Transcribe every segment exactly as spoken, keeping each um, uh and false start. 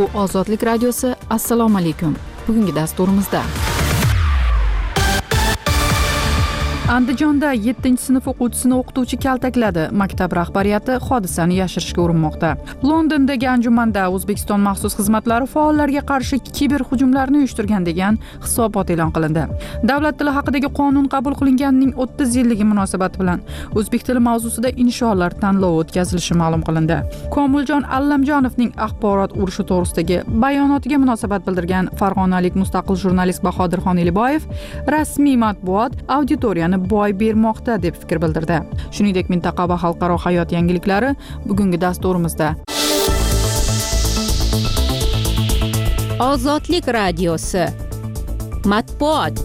Bu Ozodlik radiosi. Assalomu alaykum. Bugungi dasturimizda Andijonda yettinchi sinf o'quvchisini o'qituvchi kaltakladi. Maktab rahbariyati hodisani yashirishga urinmoqda. Londondagi anjumanda O'zbekiston maxsus xizmatlari faollarga qarshi kiberhujumlarni uyushtirgan degan hisobot e'lon qilindi. Davlat tili haqidagi qonun qabul qilinganining o'ttiz yilligi munosabati bilan o'zbek tili mavzusida insholar tanlovi o'tkazilishi ma'lum qilindi. Komiljon Allamjonovning axborot urushi to'g'risidagi bayonotiga munosabat bildirgan farg'onalik mustaqil jurnalist Bahodirxon Eliboyev rasmiy matbuot auditoriyani boy bermoqda deb fikr bildirdi. Shuningdek, mintaqa va xalqaro hayot yangiliklari bugungi dasturimizda. Ozodlik radiosi. Matbuot.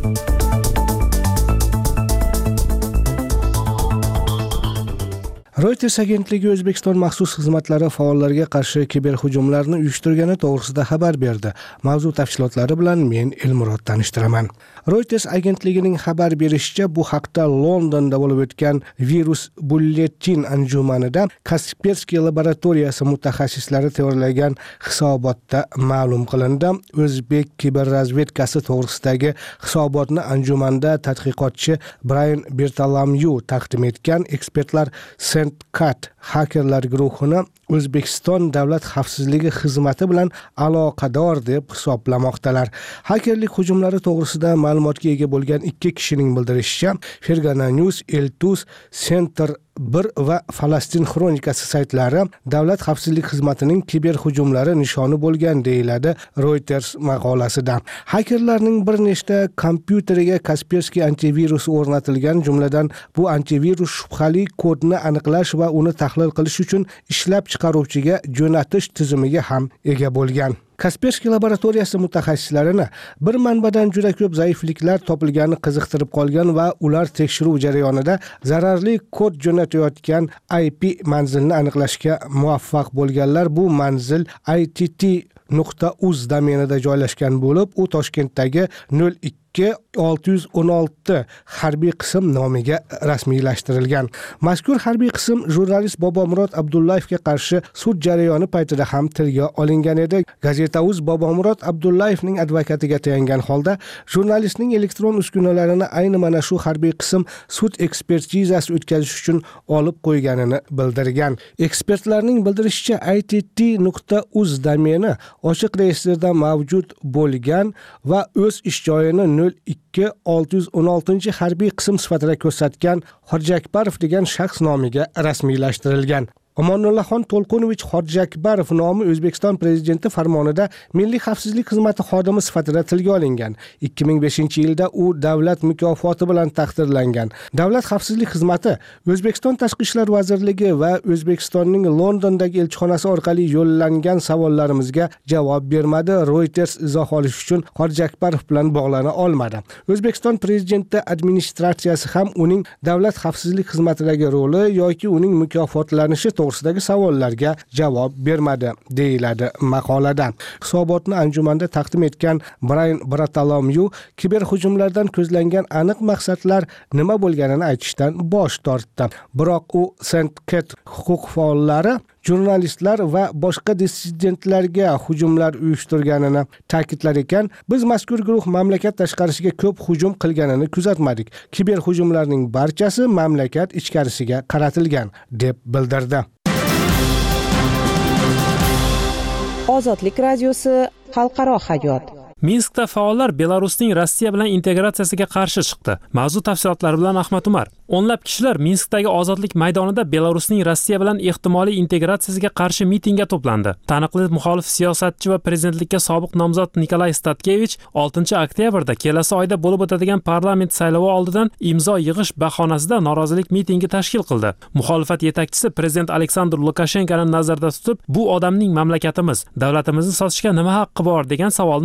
Reuters agentligi O'zbekiston maxsus xizmatlari faollarga qarshi kiberhujumlarni uyushtirgani to'g'risida xabar berdi. Mavzu tafsilotlari bilan men Elmurod tanishtiraman. Reuters agentligining xabar berishicha, bu haqda Londonda bo'lib o'tgan virus bulletin anjumanida Kaspersky laboratoriyasi mutaxassislari tayyorlagan hisobotda ma'lum qilindi. O'zbek kiberrazvedkasi to'g'risidagi hisobotni anjumanda tadqiqotchi Brian Bertalamyu taqdim etgan. Ekspertlar Sendkat hakerlar guruhini O'zbekiston davlat xavfsizligi xizmati bilan aloqador deb hisoblamoqdalar. Hakerlik hujumlari to'g'risida ma'lumotga ega bo'lgan ikki kishining bildirishicha, Fergana News, Eltus, Center bir va Falastin Xronikasi saytlari davlat xavfsizlik xizmatining kiberhujumlari nishoni bo'lgan deyiladi Reuters maqolasida. Hakerlarning bir nechta kompyuteriga Kaspersky antivirusi o'rnatilgan, jumladan bu antivirus shubhali kodni aniqlash va uni tahlil qilish uchun ishlab chiqaruvchiga jo'natish tizimiga ham ega bo'lgan. Kaspersky laboratoriyasi mutaxassislarini bir manbadan juda ko'p zaifliklar topilgani qiziqtirib qolgan va ular tekshiruv jarayonida zararli kod jo'natayotgan I P manzilni aniqlashga muvaffaq bo'lganlar. Bu manzil I T T nuqta uz domenida joylashgan bo'lib, u Toshkentdagi nol ikki olti yuz o'n olti harbiy qism nomiga rasmiylashtirilgan. Mazkur harbiy qism jurnalist Bobomurod Abdullayevga qarshi sud jarayoni paytida ham tilga olingan edi. Gazeta.uz Bobomurod Abdullayevning advokatiga tayangan holda jurnalistning elektron uskunalarini ayni mana shu harbiy qism sud ekspertizasi o'tkazish uchun olib qo'yganini bildirgan. Ekspertlarning bildirishicha, I T T nuqta uz domeni ochiq reyestrda mavjud bo'lgan va o'z ish joyini nol ikki olti yuz o'n olti harbiy qism sifatida ko'rsatgan Xorjakbarov degan shaxs nomiga rasmiylashtirilgan. Omonullaxon To'lqinovich Xorjakbarov nomi O'zbekiston prezidenti farmonida Milliy xavfsizlik xizmati xodimi sifatida tilga olingan. ikki ming beshinchi yilda u davlat mukofoti bilan taqdirlangan. Davlat xavfsizlik xizmati O'zbekiston Tashqi ishlar vazirligi va O'zbekistonning Londondagi elchixonasi orqali yo'llangan savollarimizga javob bermadi. Reuters izoh olish uchun Xorjakbarov bilan bog'lana olmadi. O'zbekiston prezidenti administratsiyasi ham uning davlat xavfsizlik xizmatidagi roli yoki uning mukofotlanishi to'g'risidagi savollarga javob bermadi, deyiladi maqolada. Hisobotni anjumanda taqdim etgan Brian Bertalamyu kiberhujumlardan ko'zlangan aniq maqsadlar nima bo'lganini aytishdan bosh tortdi. Biroq u Sendkat huquq faollari, jurnalistlar va boshqa dissidentlarga hujumlar uyushtirganini ta'kidlar ekan. Biz mazkur guruh mamlakat tashqarisiga ko'p hujum qilganini kuzatmadik. Kiberhujumlarning barchasi mamlakat ichkarisiga qaratilgan deb bildirdi. Ozodlik radiosi. Xalqaro hayot. Minskda faollar Belarusning Rossiya bilan integratsiyasiga qarshi chiqdi. Mavzu tafsilotlari bilan Ahmad Umar. O'nlab kishilar Minskdagi Ozodlik maydonida Belarusning Rossiya bilan ehtimoliy integratsiyasiga qarshi mitingga to'plandi. Taniqli muxolif siyosatchi va prezidentlikka sobiq nomzod Nikolay Statkevich oltinchi oktyabrda kelasi oyda bo'lib o'tadigan parlament saylovi oldidan imzo yig'ish bahonasida norozilik mitingi tashkil qildi. Muxolifat yetakchisi prezident Aleksandr Lukashenkoni nazarda tutib, bu odamning mamlakatimiz, davlatimizni sotishga nima haqqi bor degan savolni o'rtaga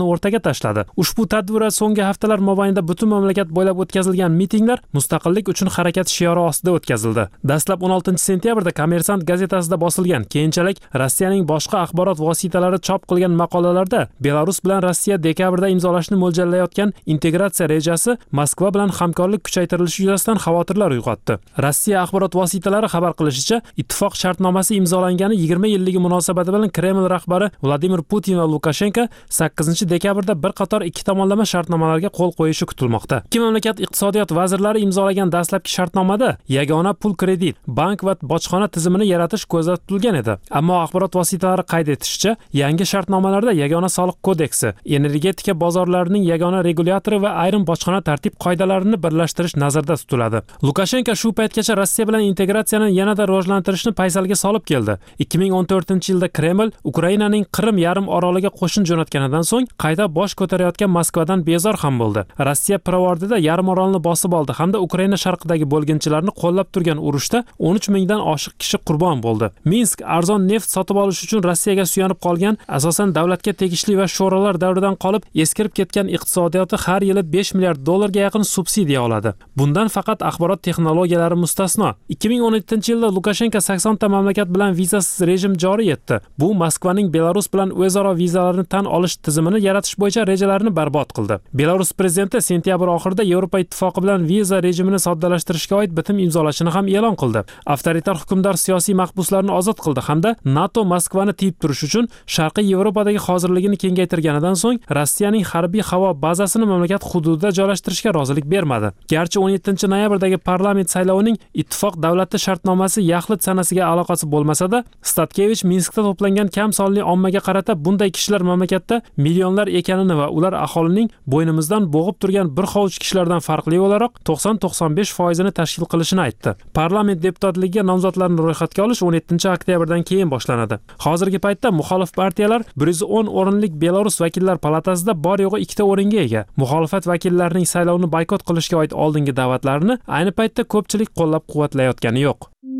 tashladi. Ushbu tadbir va so'nggi haftalar mobaynida butun mamlakat bo'ylab o'tkazilgan mitinglar mustaqillik uchun harakat shiori ostida o'tkazildi. Dastlab o'n oltinchi sentyabrda Kommersant gazetasida bosilgan, keyinchalik Rossiyaning boshqa axborot vositalari chop qilgan maqolalarda Belarus bilan Rossiya dekabrda imzolashni mo'ljallayotgan integratsiya rejasi Moskva bilan hamkorlik kuchaytirilishi yuzasidan xavotirlar uyg'otdi. Rossiya axborot vositalari xabar qilishicha, ittifoq shartnomasi imzolangani yigirma yilligi munosabati bilan Kreml rahbari Vladimir Putin va Lukashenko sakkizinchi dekabrda bir qator ikki tomonlama shartnomalarga qo'l qo'yishi kutilmoqda. Ikki mamlakat iqtisodiyot vazirlari imzolagan dastlabki shartnomada yagona pul kredit, bank va bojxona tizimini yaratish ko'zda tutilgan edi. Ammo axborot vositalari qayd etishicha, yangi shartnomalarda yagona soliq kodeksi, energetika bozorlarining yagona regulyatori va ayrim bojxona tartib qoidalarini birlashtirish nazarda tutiladi. Lukashenko shu paytgacha Rossiya bilan integratsiyani yanada rivojlantirishni paysalga solib keldi. ikki ming o'n to'rtinchi yilda Kreml Ukrainaning Qrim yarim oroliga qo'shin jo'natganidan so'ng qayta bosh ko'tarayotgan Moskvadan bezor ham bo'ldi. Rossiya pirovardida yarim orolni bosib oldi hamda Ukraina sharqidagi bo'lginchilarni qo'llab turgan urushda o'n uch mingdan oshiq kishi qurbon bo'ldi. Minsk arzon neft sotib olish uchun Rossiyaga suyanib qolgan, asosan davlatga tegishli va sho'rolar davridan qolib eskirib ketgan iqtisodiyoti har yili besh milliard dollarga yaqin subsidiya oladi. Bundan faqat axborot texnologiyalari mustasno. ikki ming o'n yettinchi yilda Lukashenko sakson ta mamlakat bilan vizasiz rejim joriy etdi. Bu Moskvaning Belarus bilan o'zaro vizalarni tan olish tizimini yaratish bo'yicha rejalarini barbod qildi. Belarus prezidenti sentyabr oxirida Yevropa ittifoqi bilan viza rejimini soddalashtirishga oid bitim imzolashini ham e'lon qildi. Avtoritar hukmdor siyosiy mahbuslarni ozod qildi hamda NATO Moskvani tiyib turish uchun Sharqiy Yevropadagi hozirligini kengaytirganidan so'ng Rossiyaning harbiy havo bazasini mamlakat hududida joylashtirishga rozilik bermadi. Garchi o'n yettinchi noyabrdagi parlament saylovining ittifoq davlati shartnomasi yaxlit sanasiga aloqasi bo'lmasa-da, Statkevich Minskda to'plangan kam sonli ommaga qarata bunday kishilar mamlakatda millionlar ekanini va ular aholining bo'ynimizdan bo'g'ib turgan bir hovuch kishilardan farqli o'laroq to'qson to'qson besh foizini tashkil qilishini aytdi. Parlament deputatligiga nomzodlarni ro'yxatga olish o'n yettinchi oktyabrdan keyin boshlanadi. Hozirgi paytda muxolif partiyalar bir yuz o'n o'rinlik Belarus vakillar palatasida bor yo'g'i ikkita o'ringa ega. Muxolifat vakillarining saylovni boykot qilishga oid oldingi da'vatlarini ayni paytda ko'pchilik qo'llab-quvvatlayotgani yo'q.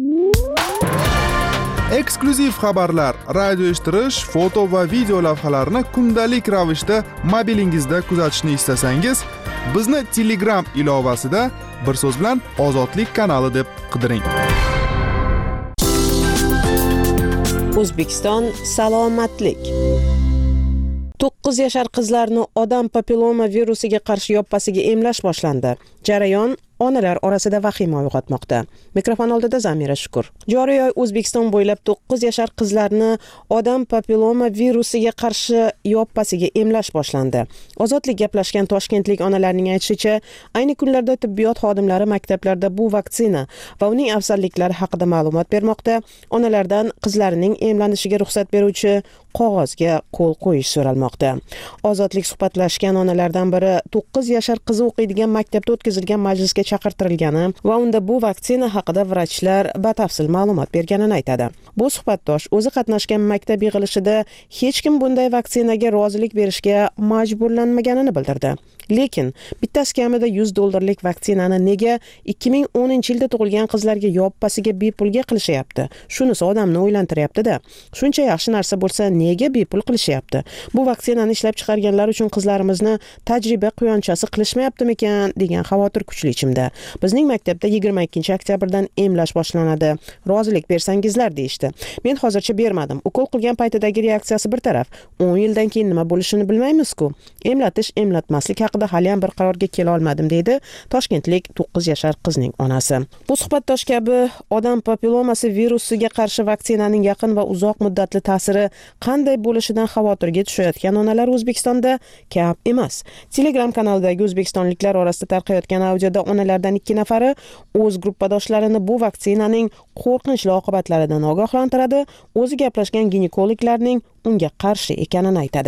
Eksklyuziv xabarlar, radio eshittirish, foto va video lavhalarni kundalik ravishda mobilingizda kuzatishni istasangiz, bizni Telegram ilovasida bir so'z bilan Ozodlik kanali deb qidiring. O'zbekiston salomatlik. to'qqiz yashar qizlarni odam papilloma virusiga qarshi yoppasiga emlash boshlandi. Jarayon onalar orasida vahima uyg'otmoqda. Mikrofon oldida Zamira Shukur. Joriy oy O'zbekiston bo'ylab to'qqiz yashar qizlarni odam papilloma virusiga qarshi yoppasiga emlash boshlandi. Ozodlik gaplashgan toshkentlik onalarning aytishicha, ayni kunlarda tibbiyot xodimlari maktablarda bu vaksina va uning afzalliklari haqida ma'lumot bermoqda. Onalardan qizlarining emlanishiga ruxsat beruvchi qog'ozga qo'l qo'yish so'ralmoqda. Ozodlik suhbatlashgan onalardan biri to'qqiz yashar qizi o'qiydigan maktabda o'tkazilgan majlisga chaqirtirilgani va unda bu vaksina haqida vrachlar batafsil ma'lumot berganini aytadi. Bu suhbatdosh o'zi qatnashgan maktab yig'ilishida hech kim bunday vaksinaga rozilik berishga majburlanmaganini bildirdi. Lekin bittasi kamida yuz dollarlik vaksinani nega ikki ming o'ninchi yilda tug'ilgan qizlarga yoppasiga bepulga qilishyapti? Shunisi odamni o'ylantiryapti-da. Shuncha yaxshi narsa bo'lsa, nega bepul qilishyapti? Bu vaksinani ishlab chiqarganlar uchun qizlarimizni tajriba quyonchasi qilishmayaptimikan degan xavotir kuchli ichimda. Bizning maktabda yigirma ikkinchi oktyabrdan emlash boshlanadi. Rozilik bersangizlar deyishdi. Men hozircha bermadim. Ukol qilgan paytidagi reaksiyasi bir taraf. o'n yildan keyin nima bo'lishini bilmaymiz-ku. Emlatish, emlatmaslik haqida hali ham bir qarorga kela olmadim deydi toshkentlik to'qqiz yashar qizning onasi. Bu suhbatdosh kabi odam papillomasi virusiga qarshi vaksinaning yaqin va uzoq muddatli ta'siri qanday bo'lishidan xavotirga tushayotgan onalar O'zbekistonda kam emas. Telegram kanalidagi o'zbekistonliklar orasida tarqayotgan audioda onalardan ikki nafari o'z gruppadoshlarini bu vaksinaning qo'rqinchli oqibatlaridan ogohlantiradi, o'zi gaplashgan ginekologlarning unga qarshi ekanini aytadi.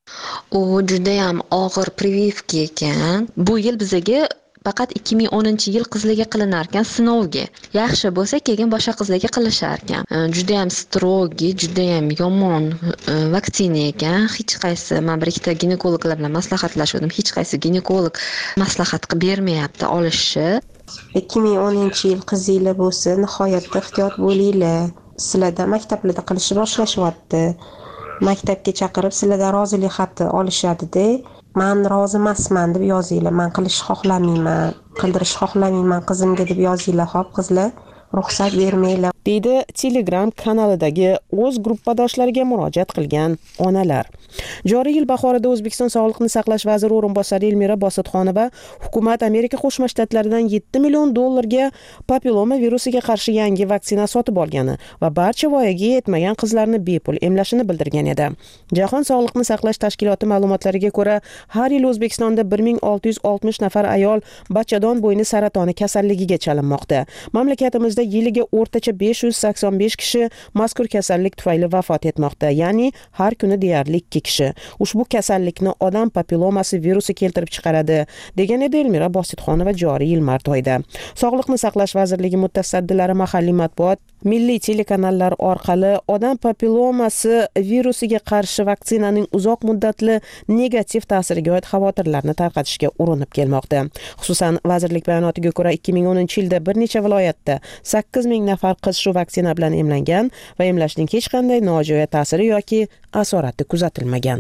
U juda ham og'ir прививка ekan. Bu yil bizaga faqat ikki ming o'ninchi yil qizlarga qilinar ekan sinovga. Yaxshi bo'lsa keyin boshqa qizlarga qilishar ekan. Juda ham strogi, juda ham yomon vaksina ekan. Hech qaysi men bir ikkita ginekologlar bilan maslahatlashdim. Hech qaysi ginekolog maslahat qilib bermayapti olishni. ikki ming o'ninchi yil qizinglar bo'lsa, nihoyatda ehtiyot bo'linglar. Sizlarda maktablarda qilishni boshlashyapti. Maktabga chaqirib sizlardan rozilik xati olishadi-da. man rozi emasman deb yozinglar, man qilishni xohlamayman, qildirishni xohlamayman qizimga deb yozinglar, hop qizlar ruxsat bermanglar, deydi Telegram kanalidagi o'z gruppadoshlariga murojaat qilgan onalar. Joriy yil bahorida O'zbekiston Sog'liqni saqlash vaziri o'rinbosari Elmira Bositxonova hukumat Amerika Qo'shma Shtatlaridan yetti million dollarga papilloma virusiga qarshi yangi vaksina sotib olgani va barcha voyaga yetmagan qizlarni bepul emlashini bildirgan edi. Jahon Sog'liqni saqlash tashkiloti ma'lumotlariga ko'ra, har yil O'zbekistonda bir ming olti yuz oltmish nafar ayol bachadon bo'yni saratoni kasalligiga chalinmoqda. Mamlakatimizda yiliga o'rtacha besh yuz sakson besh kishi mazkur kasallik tufayli vafot etmoqda, ya'ni har kuni deyarli ikki kishi. Ushbu kasallikni odam papillomasi virusi keltirib chiqaradi, degan edi Elmira Bositxonova joriy yil mart oyida. Sog'liqni saqlash vazirligi mutasaddilari mahalliy matbuot, milliy telekanallar orqali odam papillomasi virusiga qarshi vaksinaning uzoq muddatli negativ ta'siriga oid xavotirlarni tarqatishga urinib kelmoqda. Xususan, vazirlik bayonotiga ko'ra ikki ming o'ninchi yilda bir necha viloyatda sakkiz ming nafar qiz shu vaksina bilan emlangan va emlashning hech qanday nojo'ya ta'siri yoki asorati kuzatilmagan.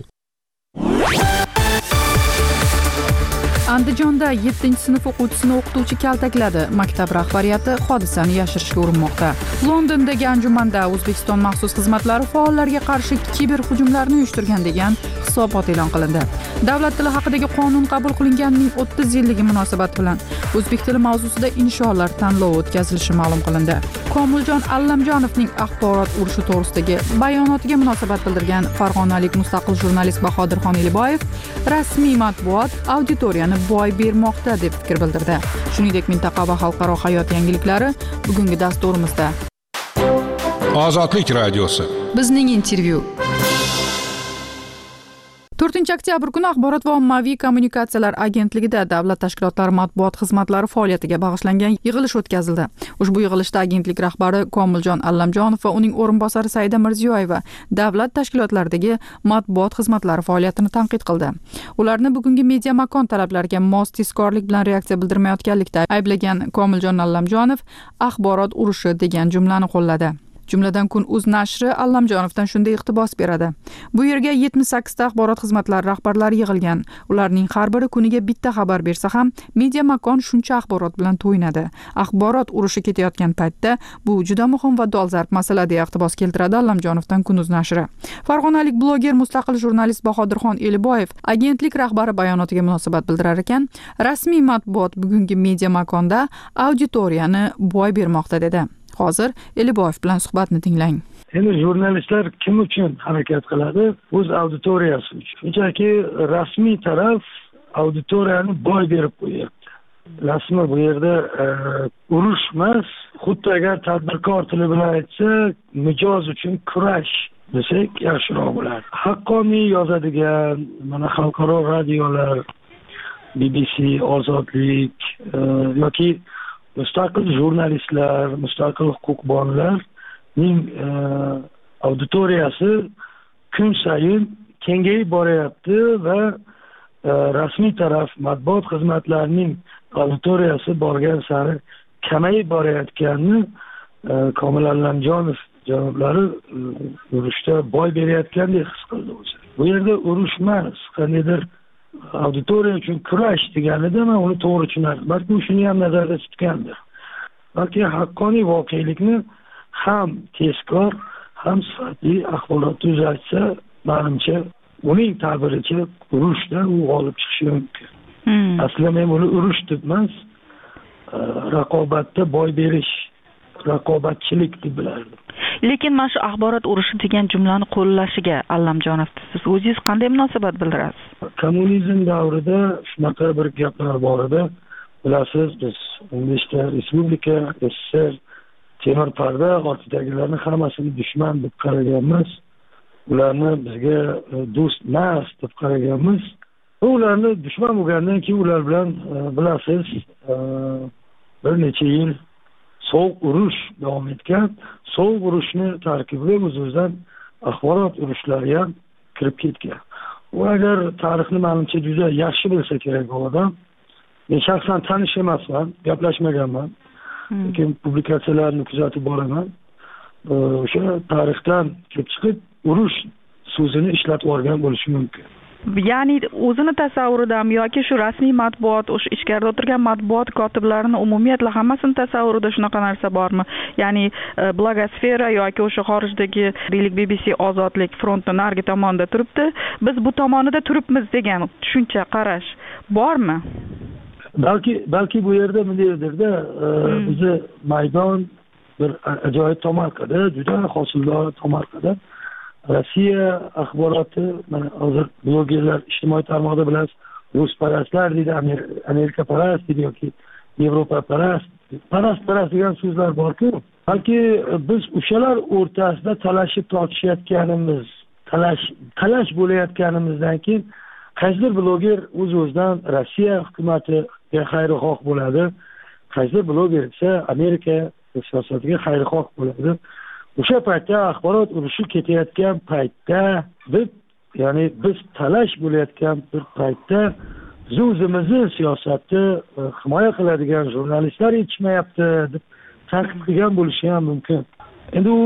Andijonda yettinchi sinf o'quvchisini o'qituvchi kaltakladi. Maktab rahbariyati hodisani yashirishga urinmoqda. Londondagi anjumanda O'zbekiston maxsus xizmatlari faollarga qarshi kiberhujumlarni uyushtirgan degan hisobot e'lon qilindi. Davlat tili haqidagi qonun qabul qilinganining o'ttiz yilligi munosabati bilan o'zbek tili mavzusida insholar tanlovi o'tkazilishi ma'lum qilindi. Komiljon Allamjonovning axborot urushi to'g'risidagi bayonotiga munosabat bildirgan farg'onalik mustaqil jurnalist Bahodirxon Eliboyev rasmiy matbuot auditoriyani boy bermoqda deb fikr bildirdi. Shuningdek, mintaqa va xalqaro hayot yangiliklari bugungi dasturimizda. Ozodlik radiosi. Bizning intervyu. to'rtinchi oktyabr kuni Axborot va ommaviy kommunikatsiyalar agentligida davlat tashkilotlari matbuot xizmatlari faoliyatiga bag'ishlangan yig'ilish o'tkazildi. Ushbu yig'ilishda agentlik rahbari Komiljon Allamjonov va uning o'rinbosari Saida Mirziyoyeva davlat tashkilotlaridagi matbuot xizmatlari faoliyatini tanqid qildi. Ularni bugungi media makon talablariga mos tezkorlik bilan reaksiya bildirmayotganlikda ayblagan Komiljon Allamjonov axborot urushi degan jumlani qo'lladi. Jumladan Kun uz nashri Allamjonovdan shunday iqtibos beradi. Bu yerga yetmish sakkizta axborot xizmatlari rahbarlari yig'ilgan. Ularning har biri kuniga bitta xabar bersa ham, media makon shuncha axborot bilan to'ynadi. Axborot urushi ketayotgan paytda bu juda muhim va dolzarb masala deya iqtibos keltiradi Allamjonovdan Kun uz nashri. Farg'onalik bloger mustaqil jurnalist Bahodirxon Eliboyev agentlik rahbari bayonotiga munosabat bildirar ekan, rasmiy matbuot bugungi media makonda auditoriyani boy bermoqda dedi. Hozir Eliboyev bilan suhbatni tinglang. Endi jurnalistlar kim uchun harakat qiladi? O'z auditoriyasi uchun. Chunki rasmiy taraf auditoriyani boy berib qo'yapti. Rasmi bu yerda e, urush emas, xuddi agar tadbirkor tili bilan aytsa, mijoz uchun kurash desak yaxshiroq bo'lardi. Haqqoniy yozadigan mana xalqaro radiolar, B B C, Ozodlik e, yoki mustaqil jurnalistlar, mustaqil huquqbonlarning e, auditoriyasi kun sayin kengayib boryapti va e, rasmiy taraf matbuot xizmatlarining auditoriyasi borgan sari kamayib borayotganini e, Komil Allamjonov janoblari e, urushda boy berayotgandek his qildi o'zi. Bu yerda urush emas, qandaydir auditoriya uchun kurash deganida men uni to'g'ri tushunardim. Balki shuni ham nazarda tutgandir. Balki haqqoniy voqelikni ham tezkor, ham sifatli axborot uzatsa, menimcha uning ta'biricha urushdan u g'olib chiqishi mumkin. Hmm. Aslida men buni urush deb emas, raqobatda boy berish, raqobatchilik deb bilardim. Lekin mana shu axborot urushi degan jumlani qo'llashiga Allamjonov siz o'zingiz qanday munosabat bildirasiz? Kommunizm davrida shunaqa bir gaplar bor edi. Bilasiz, biz o'nbeshta respublika, S S R, temir parda ortidagilarni hammasini dushman deb qaraganmiz. Ularni bizga do'st emas deb qaraganmiz. Ularni dushman bo'lgandan keyin ular bilan bilasiz, bir necha yil sovuq urush davom etgan. Sovuq urushni tarkibiga o'z-o'zidan axborot urushlari ham kirib ketgan. U agar tarixni menimcha juda yaxshi bilsa kerak bu odam. Men shaxsan tanish emasman, gaplashmaganman. Lekin publikatsiyalarni kuzatib boraman. O'sha tarixdan kelib chiqib urush so'zini ishlatib olgan bo'lishi mumkin. ya'ni o'zini tasavvuridami yoki shu rasmiy matbuot o'sha ichkarida o'tirgan matbuot kotiblarini umumiyatla hammasini tasavvurida shunaqa narsa bormi? Ya'ni blogosfera yoki o'sha xorijdagi deylik B B C ozodlik frontning narigi tomonida turibdi, biz bu tomonida turibmiz degan tushuncha, qarash bormi? balki balki bu yerda bunday-da bizni maydon bir ajoyib tomorqada, juda hosildor tomorqada. Rossiya axboroti, mana hozir blogerlar ijtimoiy tarmoqda bilasiz, rusparastlar deydi, Amerika parast deydi yoki Yevropa parast, parast parast degan so'zlar bor-ku. Balki biz o'shalar o'rtasida talashib tortishayotganimiz, talash talash bo'layotganimizdan keyin qaysidir bloger o'z-o'zidan Rossiya hukumatiga xayrixoh bo'ladi, qaysidir bloger esa Amerika siyosatiga xayrixoh bo'ladi. O'sha paytda axborot urushi ketayotgan paytda, biz ya'ni biz talash bo'layotgan bir paytda biz o'zimizni siyosatni himoya qiladigan jurnalistlar yetishmayapti deb tanqid qilgan bo'lishi ham mumkin. Endi u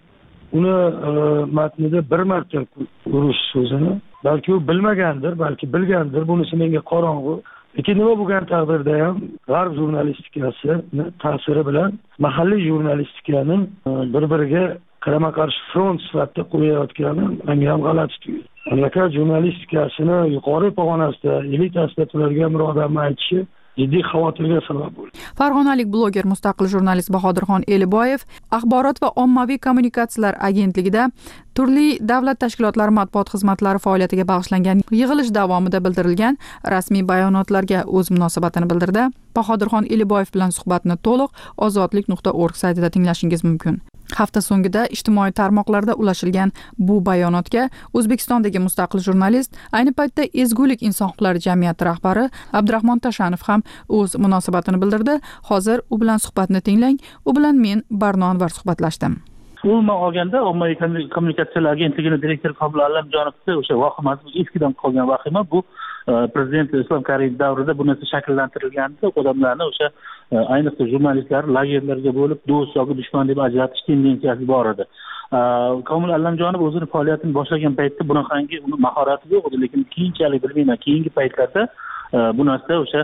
uni matnida bir marta urush so'zini balki u bilmagandir, balki bilgandir, bunisi menga qorong'u. Lekin nima bo'lgan taqdirda ham g'arb jurnalistikasini ta'siri bilan mahalliy jurnalistikaning bir-biriga qarama-qarshi front sifatida qo'yayotgani menga ham g'alati tuyuldi. Mamlakat jurnalistikasini yuqori pog'onasida, elitasida turadigan bir odamning aytishi jiddiy xavotirga sabab bo'ldi. Farg'onalik bloger, mustaqil jurnalist Bahodirxon Eliboyev Axborot va ommaviy kommunikatsiyalar agentligida turli davlat tashkilotlari matbuot xizmatlari faoliyatiga bag'ishlangan yig'ilish davomida bildirilgan rasmiy bayonotlarga o'z munosabatini bildirdi. Bahodirxon Eliboyev bilan suhbatni to'liq ozodlik nuqta org saytida tinglashingiz mumkin. Hafta so'ngida ijtimoiy tarmoqlarda ulashilgan bu bayonotga O'zbekistondagi mustaqil jurnalist, ayni paytda Ezgulik inson huquqlari jamiyati rahbari Abdurahmon Tashanov ham o'z munosabatini bildirdi. Hozir u bilan suhbatni tinglang. U bilan men Barno Anvar suhbatlashdim. Umuman olganda ommaviy kommunikatsiyalar agentligini direktori Komil Allamjonovda o'sha vahimasi eskidan qolgan vahima bu prezident Islom Karimov davrida bu narsa shakllantirilganda odamlarni o'sha ayniqsa jurnalistlar lagerlarga bo'lib do'st yoki dushman deb ajratish tendensiyasi bor edi. Komil Allamjonov o'zini faoliyatini boshlagan paytda bunaqangi uni mahorati yo'q edi, lekin keyinchalik bilmayman, keyingi paytlarda bu narsa o'sha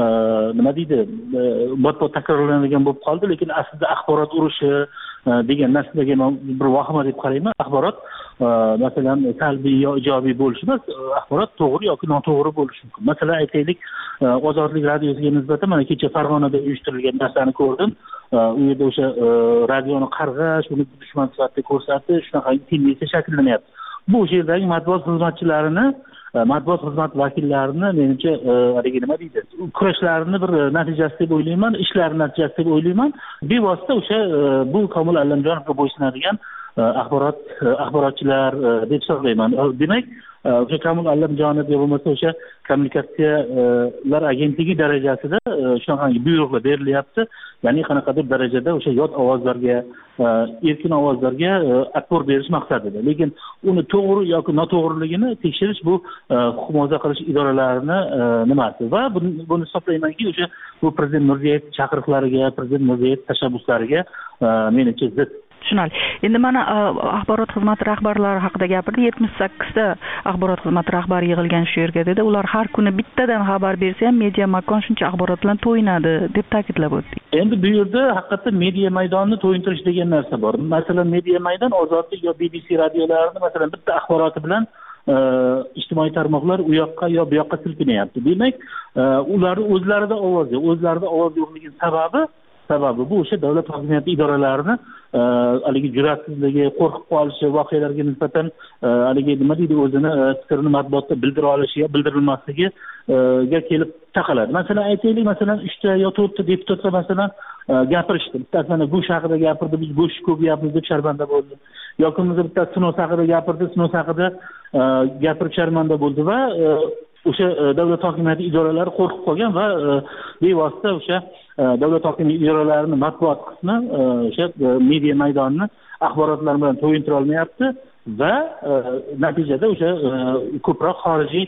nima deydi, bot-bot takrorlanadigan bo'lib qoldi, lekin aslida axborot urushi degan narsaga bir vahima deb qarayman. Axborot masalan salbiy yo ijobiy bo'lishi emas, axborot to'g'ri yoki noto'g'ri bo'lishi mumkin. Masalan aytaylik, Ozodlik radiosiga nisbatan mana kecha Farg'onada uyushtirilgan narsani ko'rdim. U yerda o'sha radioni qarg'ash, uni dushman sifatida ko'rsatish, shunaqa tendensiya shakllanyapti. Bu o'sha yerdagi matbuot xizmatchilarini, matbuot xizmat vakillarini menimcha haligi nima deydi, kurashlarini bir natijasi deb o'ylayman, ishlari natijasi deb o'ylayman. Bevosita o'sha bu Komil Allamjonovga bo'ysunadigan axborot axborotchilar deb hisoblayman. Demak, o'sha Komil Allamjonov bo'lmasa o'sha kommunikatsiyalar agentligi darajasida shunaqangi buyruqlar berilyapti. Ya'ni qanaqadir darajada o'sha yot ovozlarga, erkin ovozlarga atpor berish maqsadida. Lekin uni to'g'ri yoki noto'g'riligini tekshirish bu huquq muhofaza qilish idoralarini nimasi va buni hisoblaymanki, o'sha bu prezident Mirziyoyev chaqiriqlariga, prezident Mirziyoyev tashabbuslariga menimcha zid. Tushunarli. Endi mana axborot xizmati rahbarlari haqida gapirdi. yetmish sakkizta axborot xizmati rahbari yig'ilgan shu yerga dedi. Ular har kuni bittadan xabar bersa ham media makon shuncha axborot bilan to'yinadi deb ta'kidlab o'tdi. Endi bu yerda haqiqatda media maydonni to'yintirish degan narsa bor. Masalan, media maydon ozodlik yo B B C radiolarini masalan bitta axboroti bilan ijtimoiy tarmoqlar u yoqqa yo bu yoqqa silkinyapti. Demak, ularni o'zlarida ovoz yo'q, o'zlarida ovoz yo'qligi sababi sababi bu o'sha davlat hokimiyati idoralarini haligi jur'atsizligi, qo'rqib qolishi, voqealarga nisbatan haligi nima deydi, o'zini fikrini matbuotda bildira olishi yo bildirilmasligiga kelib taqaladi. Masalan aytaylik, masalan uchta yo to'rtta deputatlar masalan gapirishdi. Bittasi mana go'sht haqida gapirdi, biz go'sht ko'p yeyapmiz deb sharmanda bo'ldi. Yoki kimdir bittasi sinov haqida gapirdi, sinov haqida gapirib sharmanda bo'ldi va o'sha davlat hokimiyati idoralari qo'rqib qolgan va bevosita o'sha davlat hokimiyati idoralarini matbuot qismi o'sha media maydonini axborotlar bilan to'yintira olmayapti va natijada o'sha ko'proq xorijiy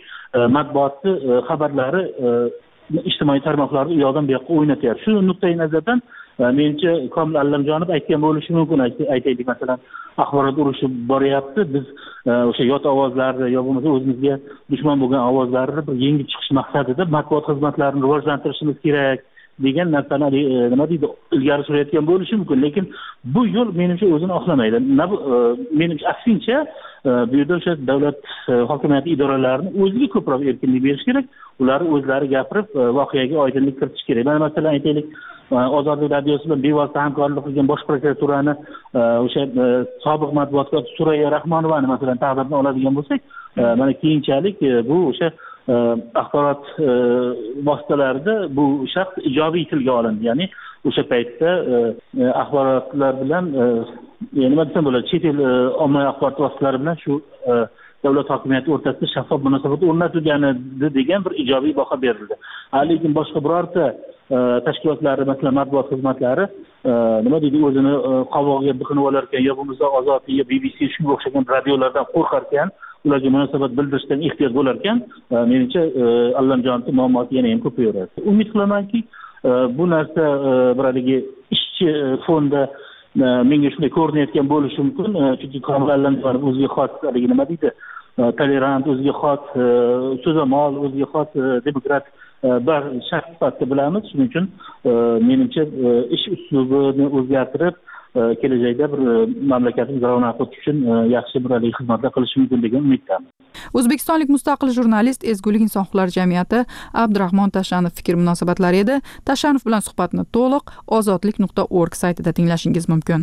matbuotni xabarlari ijtimoiy tarmoqlarni u yoqdan bu yoqqa o'ynatyapti. Shu nuqtai nazardan menimcha Komil Allamjonov aytgan bo'lishi mumkin. Aytaylik, masalan, axborot urushi boryapti, biz o'sha yot ovozlarni yo bo'lmasa o'zimizga dushman bo'lgan ovozlarni bir yengib chiqish maqsadida matbuot xizmatlarini rivojlantirishimiz kerak degan narsani nima deydi ilgari surayotgan bo'lishi mumkin, lekin bu yo'l menimcha o'zini oqlamaydi. Menimcha aksincha bu yerda o'sha davlat hokimiyati idoralarini o'ziga ko'proq erkinlik berish kerak, ular o'zlari gapirib voqeaga oydinlik kiritish kerak. Mana masalan aytaylik, Ozodlik radiosi bilan bevosita hamkorlik qilgan bosh prokuraturani o'sha sobiq matbuot kotibi Surayya Rahmonovani masalan taqdirdan oladigan bo'lsak, mana keyinchalik bu o'sha axborot vositalarida bu shaxs ijobiy tilga olindi. Ya'ni o'sha paytda axborotlar bilan nima desam bo'ladi, chet el ommaviy axborot vositalari bilan shu davlat hokimiyati o'rtasida shaffof munosabat o'rnatilgani degan bir ijobiy baho berildi. Lekin boshqa birorta tashkilotlari, masalan matbuot xizmatlari nima deydi, o'zini qovog'iga biqinib olar ekan, yo bo'lmasa Ozodlik, B B C shunga o'xshagan radiolardan qo'rqar ekan, ularga munosabat bildirishdan ehtiyot bo'lar ekan, menimcha Allamjonovning muammosi yana ham ko'paveradi. Umid qilamanki, bu narsa bir haligi ishchi fonda menga shunday ko'rinayotgan bo'lishi mumkin, chunki Komil Allamjonov o'ziga xos haligi nima deydi, tolerant, o'ziga xos so'zamol, o'ziga xos demokrat bir shaxs sifatida bilamiz. Shuning uchun menimcha ish uslubini o'zgartirib kelajakda bir mamlakatimiz ravnaqi uchun yaxshi bir xizmatlar qilishi mumkin degan umiddaman. O'zbekistonlik mustaqil jurnalist, Ezgulik inson huquqlari jamiyati Abdurahmon Tashanov fikr munosabatlari edi. Tashanov bilan suhbatni to'liq ozodlik nuqta org saytida tinglashingiz mumkin.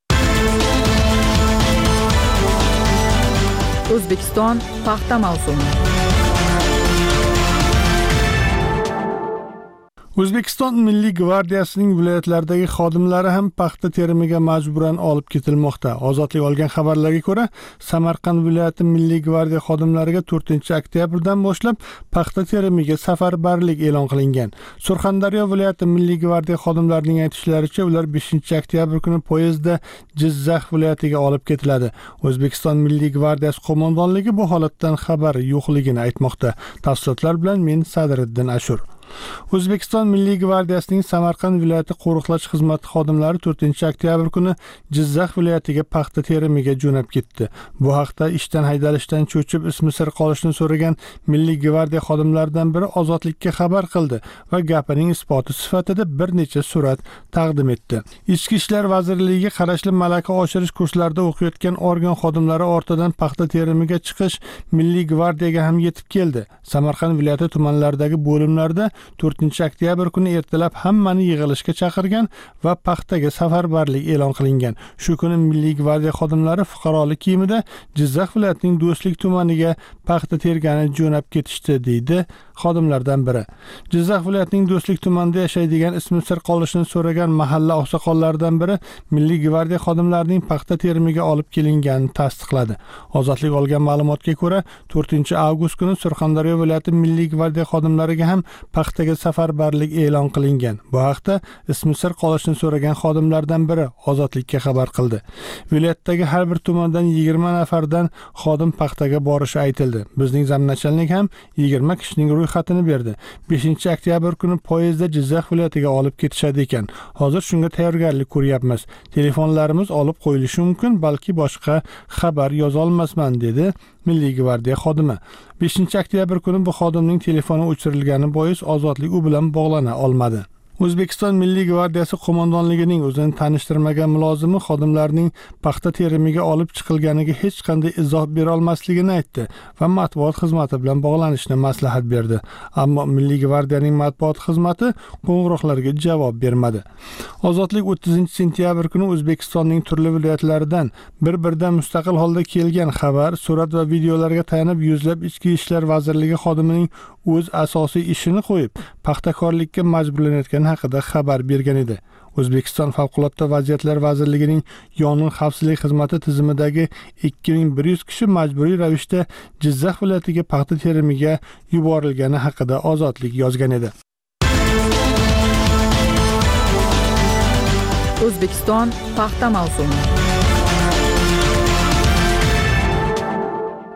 O'zbekiston paxta mavsumi. O'zbekiston Milliy gvardiyasining viloyatlardagi xodimlari ham paxta terimiga majburan olib ketilmoqda. Ozodlik olgan xabarlarga ko'ra, Samarqand viloyati Milliy gvardiya xodimlariga to'rtinchi oktyabrdan boshlab paxta terimiga safarbarlik e'lon qilingan. Surxondaryo viloyati Milliy gvardiya xodimlarining aytishlaricha, ular beshinchi oktyabr kuni poyezdda Jizzax viloyatiga olib ketiladi. O'zbekiston Milliy gvardiyasi qo'mondonligi bu holatdan xabar yo'qligini aytmoqda. Tafsilotlar bilan men Sadriddin Ashur. O'zbekiston Milliy gvardiyasining Samarqand viloyati qo'riqlash xizmati xodimlari to'rtinchi oktyabr kuni Jizzax viloyatiga paxta terimiga jo'nab ketdi. Bu haqda ishdan haydalishdan cho'chib ismi sir qolishni so'ragan Milliy gvardiya xodimlaridan biri Ozodlikka xabar qildi va gapining isboti sifatida bir necha surat taqdim etdi. Ichki ishlar vazirligiga qarashli malaka oshirish kurslarida o'qiyotgan organ xodimlari ortidan paxta terimiga chiqish Milliy gvardiyaga ham yetib keldi. Samarqand viloyati tumanlaridagi bo'limlarda to'rtinchi oktyabr kuni ertalab hammani yig'ilishga chaqirgan va paxtaga safarbarlik e'lon qilingan. Shu kuni Milliy gvardiya xodimlari fuqarolik kiyimida Jizzax viloyatining Do'stlik tumaniga paxta tergani jo'nab ketishdi, deydi xodimlardan biri. Jizzax viloyatining Do'stlik tumanida yashaydigan ismi sir qolishini so'ragan mahalla oqsoqollaridan biri Milliy gvardiya xodimlarining paxta terimiga olib kelinganini tasdiqladi. Ozodlik olgan ma'lumotga ko'ra, to'rtinchi avgust kuni Surxondaryo viloyati Milliy gvardiya xodimlariga ham paxtaga safarbarlik e'lon qilingan. Bu haqda ismi sir qolishini so'ragan xodimlardan biri Ozodlikka xabar qildi. Viloyatdagi har bir tumandan yigirma nafardan xodim paxtaga borishi aytildi. Bizning zamnachalnik ham yigirma kishining ro'yxatini berdi. beshinchi oktyabr kuni poyezdda Jizzax viloyatiga olib ketishadi ekan. Hozir shunga tayyorgarlik ko'ryapmiz. Telefonlarimiz olib qo'yilishi mumkin, balki boshqa xabar yoza olmasman, dedi Milliy gvardiya xodimi. beshinchi oktyabr kuni bu xodimning telefoni o'chirilgani bois Ozodlik u bilan bog'lana olmadi. O'zbekiston Milliy gvardiyasi qo'mondonligining o'zini tanishtirmagan mulozimi xodimlarning paxta terimiga olib chiqilganiga hech qanday izoh bera olmasligini aytdi va matbuot xizmati bilan bog'lanishni maslahat berdi. Ammo Milliy gvardiyaning matbuot xizmati qo'ng'iroqlarga javob bermadi. Ozodlik o'ttizinchi sentyabr kuni O'zbekistonning turli viloyatlaridan bir-biridan mustaqil holda kelgan xabar, surat va videolarga tayanib yuzlab Ichki ishlar vazirligi xodimining o'z asosiy ishini qo'yib, paxtakorlikka majburlanayotgani haqida xabar bergan edi. O'zbekiston Favqulodda vaziyatlar vazirligining yong'in xavfsizlik xizmati tizimidagi ikki ming bir yuz kishi majburiy ravishda Jizzax viloyatiga paxta terimiga yuborilgani haqida Ozodlik yozgan edi. O'zbekiston paxta mavsumi.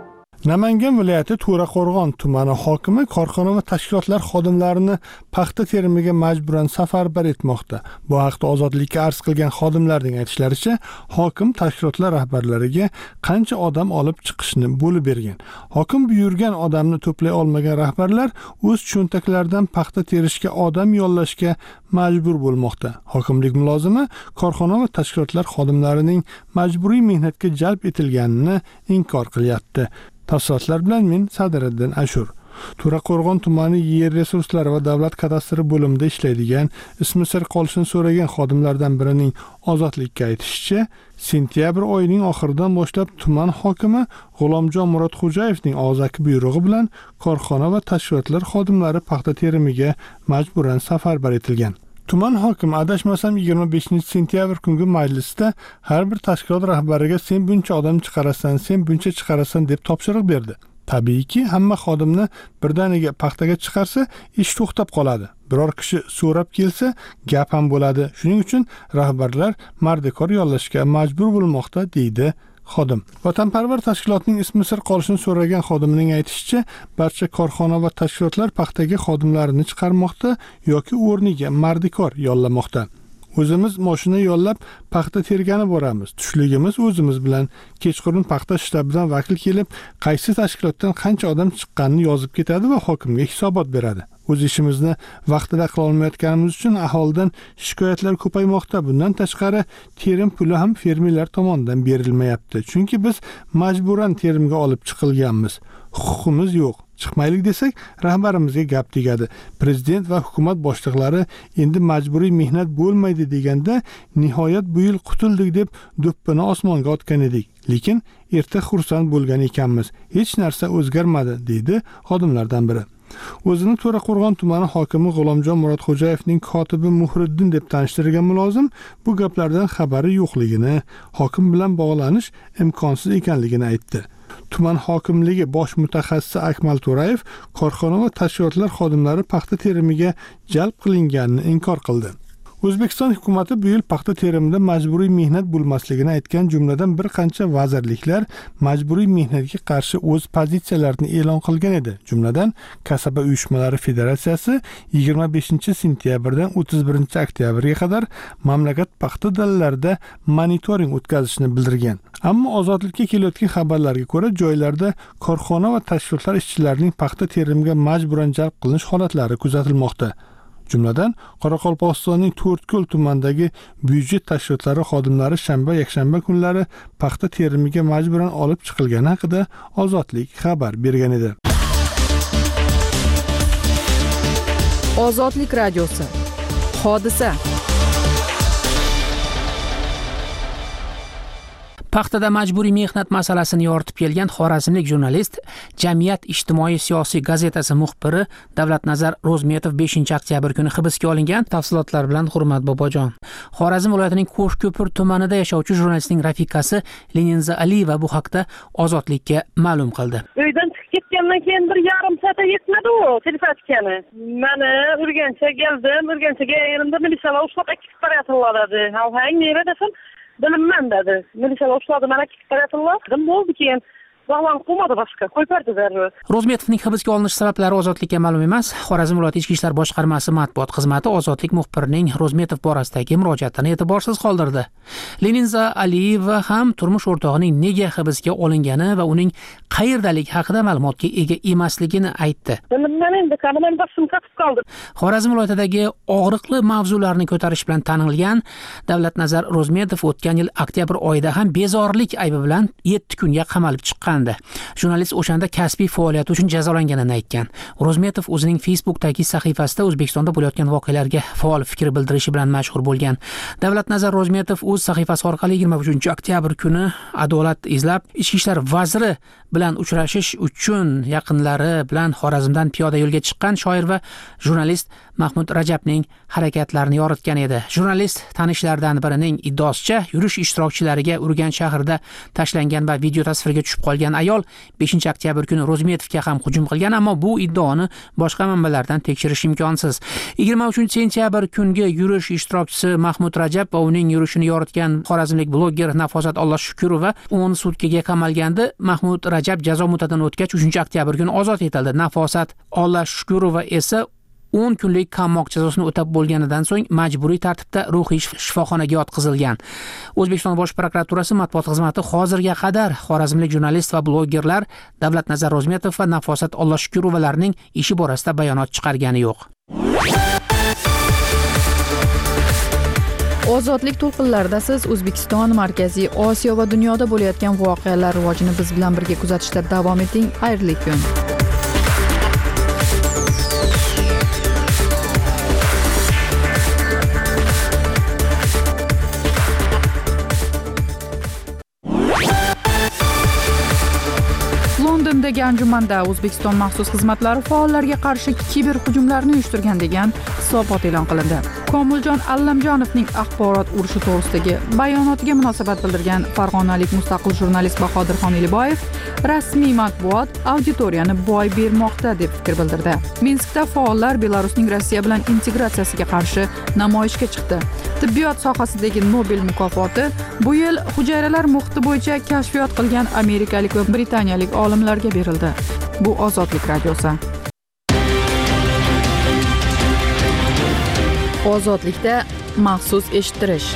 Namangan viloyati To'raqo'rg'on tumani hokimi korxona va tashkilotlar xodimlarini paxta terimiga majburan safarbar etmoqda. Bu haqda Ozodlikka arz qilgan xodimlarning aytishlaricha, hokim tashkilotlar rahbarlariga qancha odam olib chiqishni bo'lib bergan. Hokim buyurgan odamni to'play olmagan rahbarlar o'z cho'ntaklaridan paxta terishga odam yollashga majbur bo'lmoqda. Hokimlik mulozimi korxona va tashkilotlar xodimlarining majburiy mehnatga jalb etilganini inkor qilyapti. Tafsilotlar bilan men Sadiriddin Ashur. To'raqo'rg'on tumani yer resurslari va davlat kadastri bo'limida ishlaydigan, ismi sir qolishini so'ragan xodimlardan birining Ozodlikka aytishicha, sentyabr oyining oxiridan boshlab tuman hokimi G'ulomjon Murodxo'jayevning og'zaki buyrug'i bilan korxona va tashkilotlar xodimlari paxta terimiga majburan safarbar etilgan. Tuman hokimi adashmasam yigirma beshinchi sentyabr kungi majlisda har bir tashkilot rahbariga sen buncha odam chiqarasan, sen buncha chiqarasan deb topshiriq berdi. Tabiiyki, hamma xodimni birdaniga paxtaga chiqarsa, ish to'xtab qoladi. Biror kishi so'rab kelsa, gap ham bo'ladi. Shuning uchun rahbarlar mardikor yollashga majbur bo'lmoqda, deydi xodim. Vatanparvar tashkilotning ismi sir qolishini so'ragan xodimning aytishicha, barcha korxona va tashkilotlar paxtaga xodimlarini chiqarmoqda yoki o'rniga mardikor yollamoqda. O'zimiz mashina yollab paxta tergani boramiz. Tushligimiz o'zimiz bilan. Kechqurun paxta shtabidan vakil kelib, qaysi tashkilotdan qancha odam chiqqanini yozib ketadi va hokimga hisobot beradi. O'z ishimizni vaqtida qila olmayotganimiz uchun aholidan shikoyatlar ko'paymoqda. Bundan tashqari, terim puli ham fermerlar tomonidan berilmayapti. Chunki biz majburan terimga olib chiqilganmiz. Huquqimiz yo'q. Chiqmaylik desak, rahbarimizga gap tegadi. Prezident va hukumat boshliqlari endi majburiy mehnat bo'lmaydi deganda, nihoyat bu yil qutuldik deb do'ppini osmonga otgan edik. Lekin erta xursand bo'lgan ekanmiz. Hech narsa o'zgarmadi, deydi xodimlardan biri. O'zini To'raqo'rg'on tumani hokimi G'ulomjon Murodxo'jayevning kotibi Muhriddin deb tanishtirgan mulozim bu gaplardan xabari yo'qligini, hokim bilan bog'lanish imkonsiz ekanligini aytdi. Tuman hokimligi bosh mutaxassisi Akmal To'rayev korxona va tashkilotlar xodimlari paxta terimiga jalb qilinganini inkor qildi. O'zbekiston hukumatı bu yil paxta terimida majburiy mehnat bo'lmasligini aytgan, jumladan bir qancha vazirliklar majburiy mehnatga qarshi o'z pozitsiyalarini e'lon qilgan edi. Jumladan, Kasaba uyushmalari federatsiyasi yigirma beshinchi sentyabrdan o'ttiz birinchi oktyabrga qadar mamlakat paxta dalalarida monitoring o'tkazishni bildirgan. Ammo Ozodlikka kelayotgan xabarlarga ko'ra, joylarda korxona va tashkilotlar ishchilarining paxta terimiga majburan jalb qilinish holatlari kuzatilmoqda. Jumladan, Qoraqalpog'istonning To'rtko'l tumanidagi byudjet tashkilotlari xodimlari shanba, yakshanba kunlari paxta terimiga majburan olib chiqilgani haqida Ozodlik xabar bergan edi. Ozodlik radiosi. Hodisa. Paxtada majburiy mehnat masalasini yoritib kelgan xorazmlik jurnalist, Jamiyat ijtimoiy siyosiy gazetasi muxbiri Davlatnazar Ro'zmetov beshinchi oktyabr kuni hibsga olingan. Tafsilotlar bilan Hurmat Bobojon. Xorazm viloyatining Qo'shko'pir tumanida yashovchi jurnalistning rafiqasi Leninza Aliyeva bu haqda Ozodlikka ma'lum qildi. Uydan chiqib ketgandan keyin bir yarim soat yetmadi u telepatikani. Meni Urganchga keldim, Urganchga yerimda militsiyalar ushlab akib qarayotdilar dedi. Havhang nera desam, bilinmem dedi. Militsiyalar ushladı, mana akib qarayotdilar. Dedim, bo'ldi keyin Bog'lan qo'madi boshqa, qo'ypardilar. Ro'zmetovning hibsga olinish sabablari Ozodlikka ma'lum emas. Xorazm viloyati Ichki ishlar boshqarmasi matbuot xizmati Ozodlik muxbirining Ro'zmetov borasidagi murojaatini e'tiborsiz qoldirdi. Leninza Aliyeva ham turmush o'rtog'ining nega hibsga olingani va uning qayerdaligi haqida ma'lumotga ega emasligini aytdi. Xorazm viloyatidagi og'riqli mavzularni ko'tarish bilan tanilgan Davlatnazar Ro'zmetov o'tgan yil oktyabr oyida ham bezorilik aybi bilan yetti kunga qamalib chiqqan. Jurnalist o'shanda kasbiy faoliyati uchun jazolanganini aytgan. Ro'zmetov o'zining Facebookdagi sahifasida O'zbekistonda bo'layotgan voqealarga faol fikr bildirishi bilan mashhur bo'lgan. Davlatnazar Ro'zmetov o'z sahifasi orqali yigirma uchinchi oktyabr kuni adolat izlab, ichki ishlar vaziri bilan uchrashish uchun yaqinlari bilan Xorazmdan piyoda yo'lga chiqqan shoir va jurnalist Mahmud Rajabning harakatlarini yoritgan edi. Jurnalist tanishlaridan birining iddaosicha, yurish ishtirokchilariga Urganch shahrida tashlangan va video tasvirga tushib qolgan ayol beshinchi oktyabr kuni Rozmetovga ham hujum qilgan, ammo bu iddaoni boshqa manbalardan tekshirish imkonsiz. yigirma uchinchi sentyabr kungi yurish ishtirokchisi Mahmud Rajab va uning yurishini yoritgan xorazmlik bloger Nafosat Ollashukurova o'n sutkaga qamalgandi. Mahmud Rajab jazo muddatidan o'tgach uchinchi oktyabr kuni ozod etildi. Nafosat Ollashukurova esa o'n kunlik qamoq jazosini o'tab bo'lganidan so'ng majburiy tartibda ruhiy shifoxonaga yotqizilgan. O'zbekiston Bosh prokuraturasi matbuot xizmati hozirga qadar xorazmlik jurnalist va blogerlar Davlatnazar Rozmetov va Nafosat Ollashukurovalarning ishi borasida bayonot chiqargani yo'q. Ozodlik to'lqinlarida siz O'zbekiston, Markaziy Osiyo va dunyoda bo'layotgan voqealar rivojini biz bilan birga kuzatishda davom eting. Xayrli kun. Londondagi anjumanda O'zbekiston maxsus xizmatlari faollarga qarshi kiber hujumlarni uyushtirgan degan hisobot e'lon qilindi. Komiljon Allamjonovning axborot urushi to'g'risidagi bayonotiga munosabat bildirgan farg'onalik mustaqil jurnalist Bahodirxon Eliboyev rasmiy matbuot auditoriyani boy bermoqda deb fikr bildirdi. Minskda faollar Belarusning Rossiya bilan integratsiyasiga qarshi namoyishga chiqdi. Tibbiyot sohasidagi Nobel mukofoti bu yil hujayralar muhiti bo'yicha kashfiyot qilgan amerikalik va britaniyalik olimlarga berildi. Bu Ozodlik radiosi. Ozodlikda maxsus eshittirish.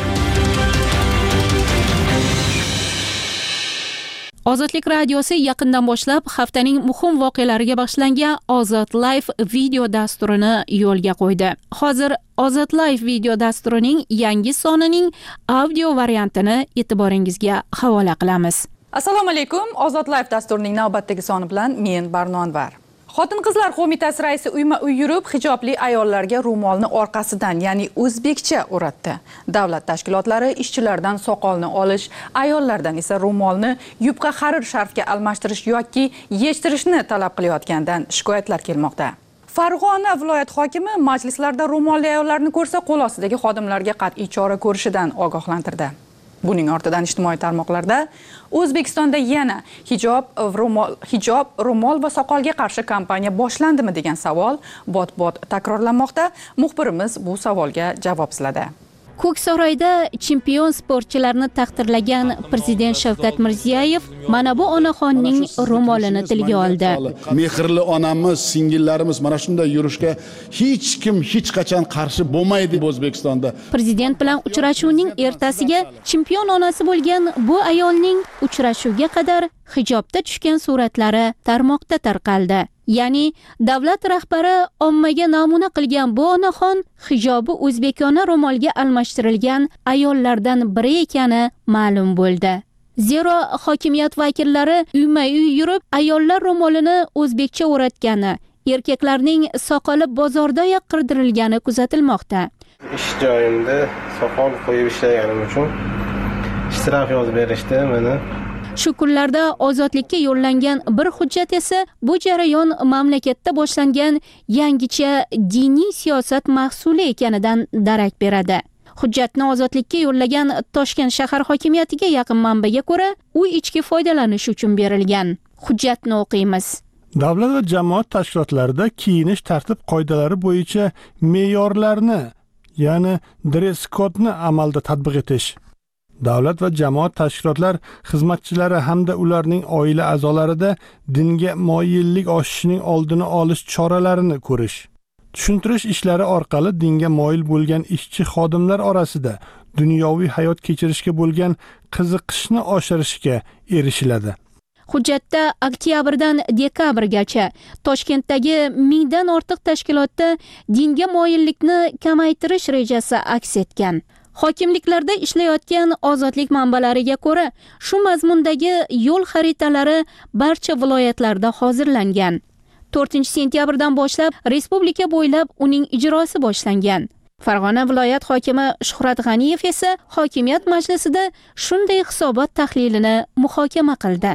Ozodlik radiosi yaqindan boshlab haftaning muhim voqealariga bag'ishlangan Ozod Live video dasturini yo'lga qo'ydi. Hozir Ozod Live video dasturining yangi sonining audio variantini e'tiboringizga havola qilamiz. Assalomu alaykum. Ozod Live dasturining navbatdagi soni bilan men Barno Anvar. Xotin-qizlar qo'mitasi raisi uyma-uy yurib, hijobli ayollarga ro'molni orqasidan, ya'ni o'zbekcha o'ratdi. Davlat tashkilotlari ishchilardan soqolni olish, ayollardan esa ro'molni yubqa xarir sharfga almashtirish yoki yechtirishni talab qilayotgandan shikoyatlar kelmoqda. Farg'ona viloyat hokimi majlislarda ro'molli ayollarni ko'rsa, qo'l ostidagi xodimlarga qat'iy chora ko'rishidan ogohlantirdi. Buning ortidan ijtimoiy tarmoqlarda O'zbekistonda yana hijob, ro'mol, hijob, ro'mol va soqolga qarshi kampaniya boshlandimi degan savol bot-bot takrorlanmoqda. Muxbirimiz bu savolga javob izladi. Ko'ksaroyda chempion sportchilarni taqdirlagan prezident Shavkat Mirziyoyev mana bu onaxonning ro'molini tilga oldi. Mehrli onamiz, singillarimiz mana shunday yurishga hech kim hech qachon qarshi bo'lmaydi O'zbekistonda. Prezident bilan uchrashuvning ertasiga chempion onasi bo'lgan bu ayolning uchrashuvga qadar hijobda tushgan suratlari tarmoqda tarqaldi. Ya'ni davlat rahbari ommaga namuna qilgan bu onaxon hijobi o'zbekona ro'molga almashtirilgan ayollardan biri ekani ma'lum bo'ldi. Zero hokimiyat vakillari uyma-uy yurib, ayollar ro'molini o'zbekcha o'ratgani, erkaklarning soqoli bozordayoq qirdirilgani kuzatilmoqda. Ish joyimda soqol qo'yib ishlaganim uchun ishtirok yozib berishdi meni. Shu kunlarda ozodlikka yo'llangan bir hujjat esa bu jarayon mamlakatda boshlangan yangicha diniy siyosat mahsuli ekanidan darak beradi. Hujjatni ozodlikka yo'llagan Toshkent shahar hokimiyatiga yaqin manbaga ko'ra, u ichki foydalanish uchun berilgan. Hujjatni o'qiymiz. Davlat va jamoat tashkilotlarida kiyinish tartib qoidalari bo'yicha me'yorlarni, ya'ni dress kodni amalda tatbiq etish. Davlat va jamoat tashkilotlar xizmatchilari hamda ularning oila a'zolarida dinga moyillik oshishining oldini olish choralarini ko'rish. Tushuntirish ishlari orqali dinga moyil bo'lgan ishchi xodimlar orasida dunyoviy hayot kechirishga bo'lgan qiziqishni oshirishga erishiladi. Hujjatda oktyabrdan dekabrgacha Toshkentdagi mingdan ortiq tashkilotda dinga moyillikni kamaytirish rejasi aks etgan. Hokimliklarda ishlayotgan ozodlik manbalariga ko'ra, shu mazmundagi yo'l xaritalari barcha viloyatlarda hozirlangan. to'rtinchi sentyabrdan boshlab respublika bo'ylab uning ijrosi boshlangan. Farg'ona viloyat hokimi Shuhrat G'aniyev esa hokimiyat majlisida shunday hisobot tahlilini muhokama qildi.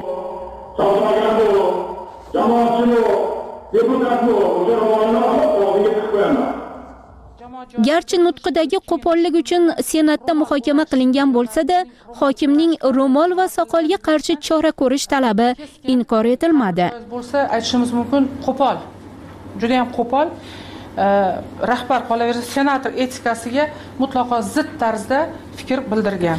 Garchi nutqidagi qo'pollik uchun Senatda muhokama qilingan bo'lsa-da, hokimning ro'mol va soqolga qarshi chora ko'rish talabi inkor etilmadi. Bo'lsa, aytishimiz mumkin, qo'pol. Juda ham qo'pol. Rahbar qolaversa, senator etikasiga mutlaqo zid tarzda fikr bildirgan.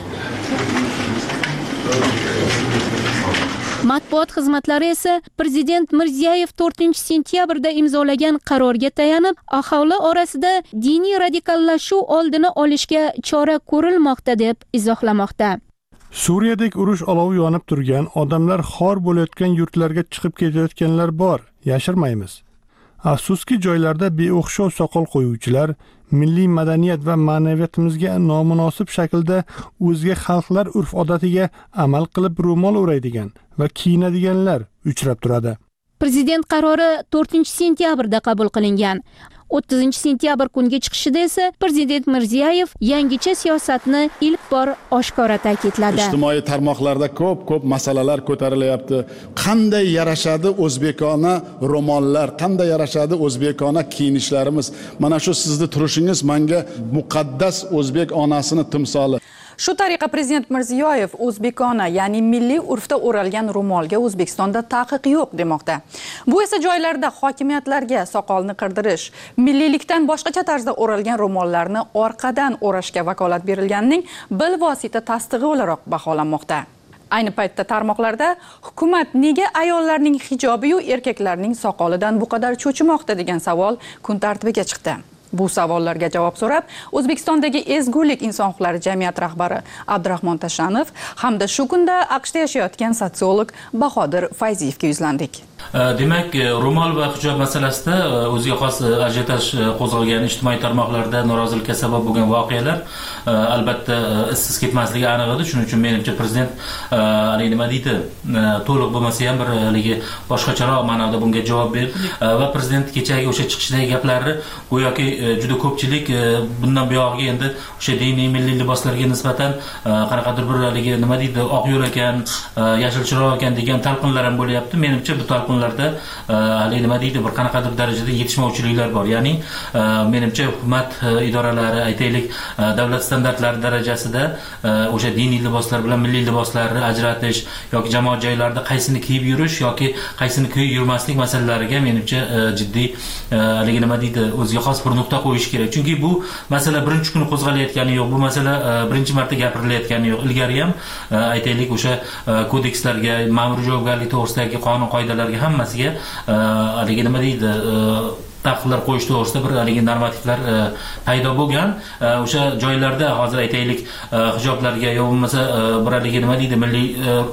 Matbuot xizmatlari esa Prezident Mirziyoyev to'rtinchi sentyabrda imzolagan qarorga tayanib, aholi orasida diniy radikallashuv oldini olishga chora ko'rilmoqda deb izohlamoqda. Suriyadagi urush olovi yonib turgan, odamlar xor bo'layotgan yurtlarga chiqib ketayotganlar bor, yashirmaymiz. Afsuski joylarda beo'xshov soqol qo'yuvchilar milliy madaniyat va ma'naviyatimizga nomunosib shaklda o'zga xalqlar urf-odatiga amal qilib ro'mol o'raydigan va kiyinadiganlar uchrab turadi. Prezident qarori to'rtinchi sentyabrda qabul qilingan. o'ttizinchi sentyabr kunga chiqishida esa Prezident Mirziyoyev yangicha siyosatni ilk bor oshkora ta'kidladi. Ijtimoiy tarmoqlarda ko'p-ko'p masalalar ko'tarilyapti. Qanday yarashadi o'zbekona ro'mollar, qanday yarashadi o'zbekona kiyinishlarimiz. Mana shu sizni turishingiz menga muqaddas o'zbek onasini timsoli. Shu tariqa Prezident Mirziyoyev o'zbekona, ya'ni milliy urfda o'ralgan ro'molga O'zbekistonda taqiq yo'q demoqda. Bu esa joylarda hokimiyatlarga soqolni qirdirish, milliylikdan boshqacha tarzda o'ralgan ro'mollarni orqadan o'rashga vakolat berilganining bilvosita tasdig'i o'laroq baholanmoqda. Ayni paytda tarmoqlarda hukumat nega ayollarning hijobi-yu erkaklarning soqolidan bu qadar cho'chimoqda degan savol kun tartibiga chiqdi. Bu savollarga javob so'rab, O'zbekistondagi ezgulik inson huquqlari jamiyati rahbari Abdurahmon Tashanov hamda shu kunda AQShda yashayotgan sotsiolog Bahodir Fayziyevga yuzlandik. Demak, ro'mol va hijob masalasida o'ziga xos ajiotaj qo'zg'algan ijtimoiy tarmoqlarda norozilikka sabab bo'lgan voqealar albatta izsiz ketmasligi aniq edi. Shuning uchun menimcha prezident hali nima deydi, to'liq bo'lmasa ham bir haligi boshqacharoq ma'noda bunga javob berdi va prezident kechagi o'sha chiqishdagi gaplari go'yoki juda ko'pchilik bundan buyog'iga endi o'sha diniy milliy liboslarga nisbatan qanaqadir bir haligi nima deydi, oq yo'l ekan, yashil chiroq ekan degan talqinlar ham bo'lyapti. Menimcha bu talqinlarda hali nima deydi, bir qanaqadir darajada yetishmovchiliklar bor. Ya'ni menimcha hukumat idoralari, aytaylik, davlat standartlari darajasida o'sha diniy liboslar bilan milliy liboslarni ajratish yoki jamoat joylarida qaysini kiyib yurish yoki qaysini kiyib yurmaslik masalalariga menimcha jiddiy haligi nima deydi, o'ziga xos bir nuqta qo'yish kerak. Chunki bu masala birinchi kuni qo'zg'alayotgani yo'q, bu masala birinchi marta gapirilayotgani yo'q. Ilgari ham aytaylik o'sha kodekslarga, ma'muriy javobgarlik to'g'risidagi qonun qoidalarga hammasiga haligi nima deydi, taqiqlar qo'yish to'g'risida bir haligi normativlar paydo bo'lgan. O'sha joylarda hozir aytaylik hijoblarga yo bo'lmasa bir haligi nima deydi, milliy